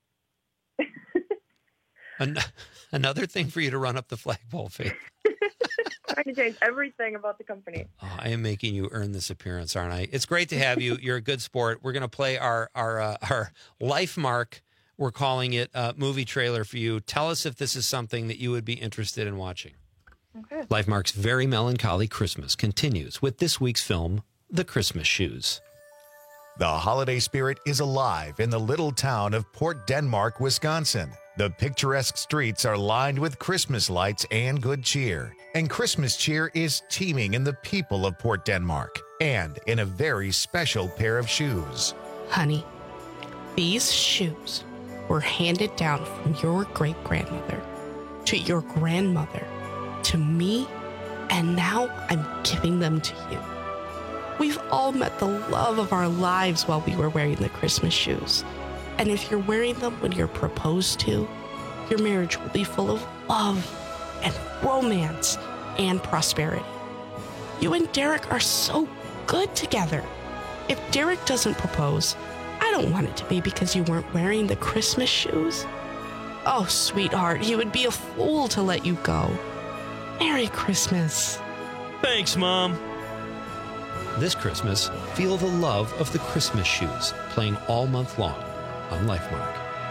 Another thing for you to run up the flagpole, Faith. Trying to change everything about the company. Oh, I am making you earn this appearance, aren't I? It's great to have you. You're a good sport. We're going to play our life mark. We're calling it movie trailer for you. Tell us if this is something that you would be interested in watching. Okay. Life Mark's very melancholy Christmas continues with this week's film, The Christmas Shoes. The holiday spirit is alive in the little town of Port Denmark, Wisconsin. The picturesque streets are lined with Christmas lights and good cheer. And Christmas cheer is teeming in the people of Port Denmark and in a very special pair of shoes. Honey, these shoes were handed down from your great-grandmother to your grandmother to me, and now I'm giving them to you. We've all met the love of our lives while we were wearing the Christmas shoes. And if you're wearing them when you're proposed to, your marriage will be full of love and romance and prosperity. You and Derek are so good together. If Derek doesn't propose, I don't want it to be because you weren't wearing the Christmas shoes. Oh, sweetheart, he would be a fool to let you go. Merry Christmas. Thanks, Mom. This Christmas, feel the love of the Christmas shoes, playing all month long on LifeMark.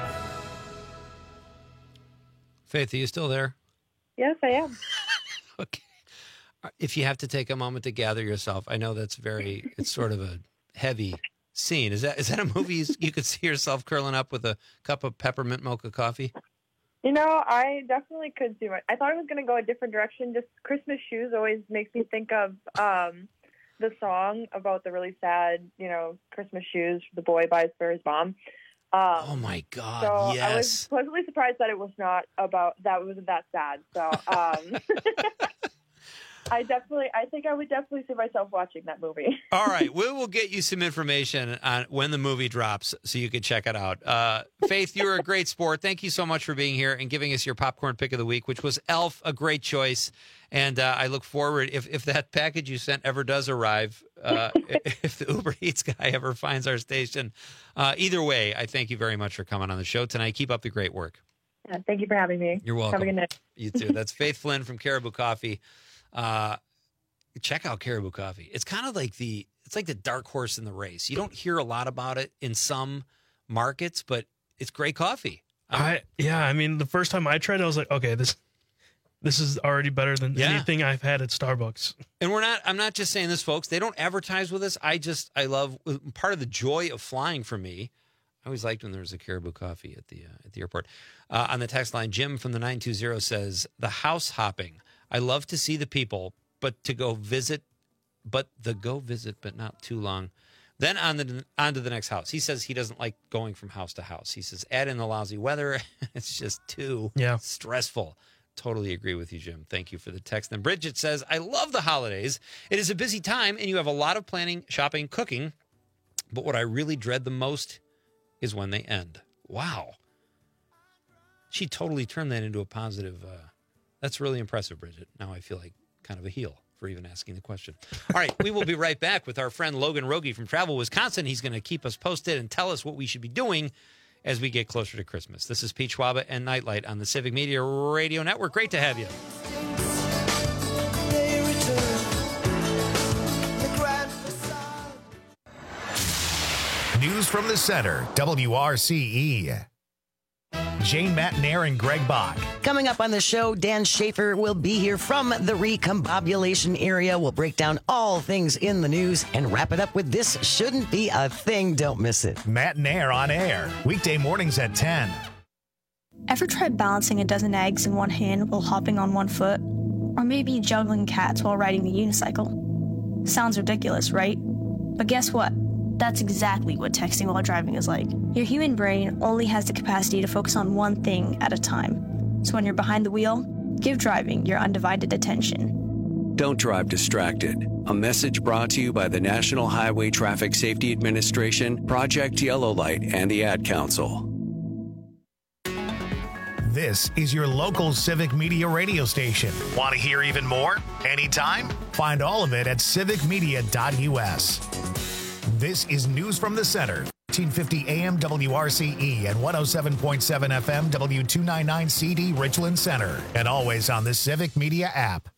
Faith, are you still there? Yes, I am. Okay. If you have to take a moment to gather yourself, I know that's it's sort of a heavy scene. Is that a movie you could see yourself curling up with a cup of peppermint mocha coffee? You know, I definitely could do it. I thought I was going to go a different direction. Just Christmas shoes always makes me think of the song about the really sad, Christmas shoes the boy buys for his mom. Oh my God! So yes. I was pleasantly surprised that it was not about that. It wasn't that sad. So I think I would definitely see myself watching that movie. All right, we will get you some information on when the movie drops so you can check it out. Faith, you're a great sport. Thank you so much for being here and giving us your popcorn pick of the week, which was Elf, a great choice. And I look forward, if that package you sent ever does arrive, if the Uber Eats guy ever finds our station. Either way, I thank you very much for coming on the show tonight. Keep up the great work. Yeah, thank you for having me. You're welcome. Have a good night. You too. That's Faith Flynn from Caribou Coffee. Check out Caribou Coffee. It's kind of like it's like the dark horse in the race. You don't hear a lot about it in some markets, but it's great coffee. I mean, the first time I tried it, I was like, okay, this is already better than anything I've had at Starbucks. And I'm not just saying this, folks. They don't advertise with us. I love, part of the joy of flying for me. I always liked when there was a Caribou Coffee at the airport. On the text line, Jim from the 920 says, the house hopping. I love to see the people, but go visit, but not too long. Then on to the next house. He says he doesn't like going from house to house. He says, add in the lousy weather. It's just too stressful. Totally agree with you, Jim. Thank you for the text. Then Bridget says, I love the holidays. It is a busy time, and you have a lot of planning, shopping, cooking. But what I really dread the most is when they end. Wow. She totally turned that into a positive. That's really impressive, Bridget. Now I feel like kind of a heel for even asking the question. All right, we will be right back with our friend Logan Rogie from Travel Wisconsin. He's going to keep us posted and tell us what we should be doing as we get closer to Christmas. This is Pete Schwaba and Nightlight on the Civic Media Radio Network. Great to have you. News from the center, WRCE. Jane Matnair and Greg Bach. Coming up on the show, Dan Schaefer will be here from the recombobulation area. We'll break down all things in the news and wrap it up with This Shouldn't Be a Thing. Don't miss it. Matnair on air, weekday mornings at 10. Ever tried balancing a dozen eggs in one hand while hopping on one foot? Or maybe juggling cats while riding a unicycle? Sounds ridiculous, right? But guess what? That's exactly what texting while driving is like. Your human brain only has the capacity to focus on one thing at a time. So when you're behind the wheel, give driving your undivided attention. Don't drive distracted. A message brought to you by the National Highway Traffic Safety Administration, Project Yellow Light, and the Ad Council. This is your local Civic Media radio station. Want to hear even more? Anytime? Find all of it at civicmedia.us. This is News from the Center. 1350 AM WRCE and 107.7 FM W299 CD Richland Center. And always on the Civic Media app.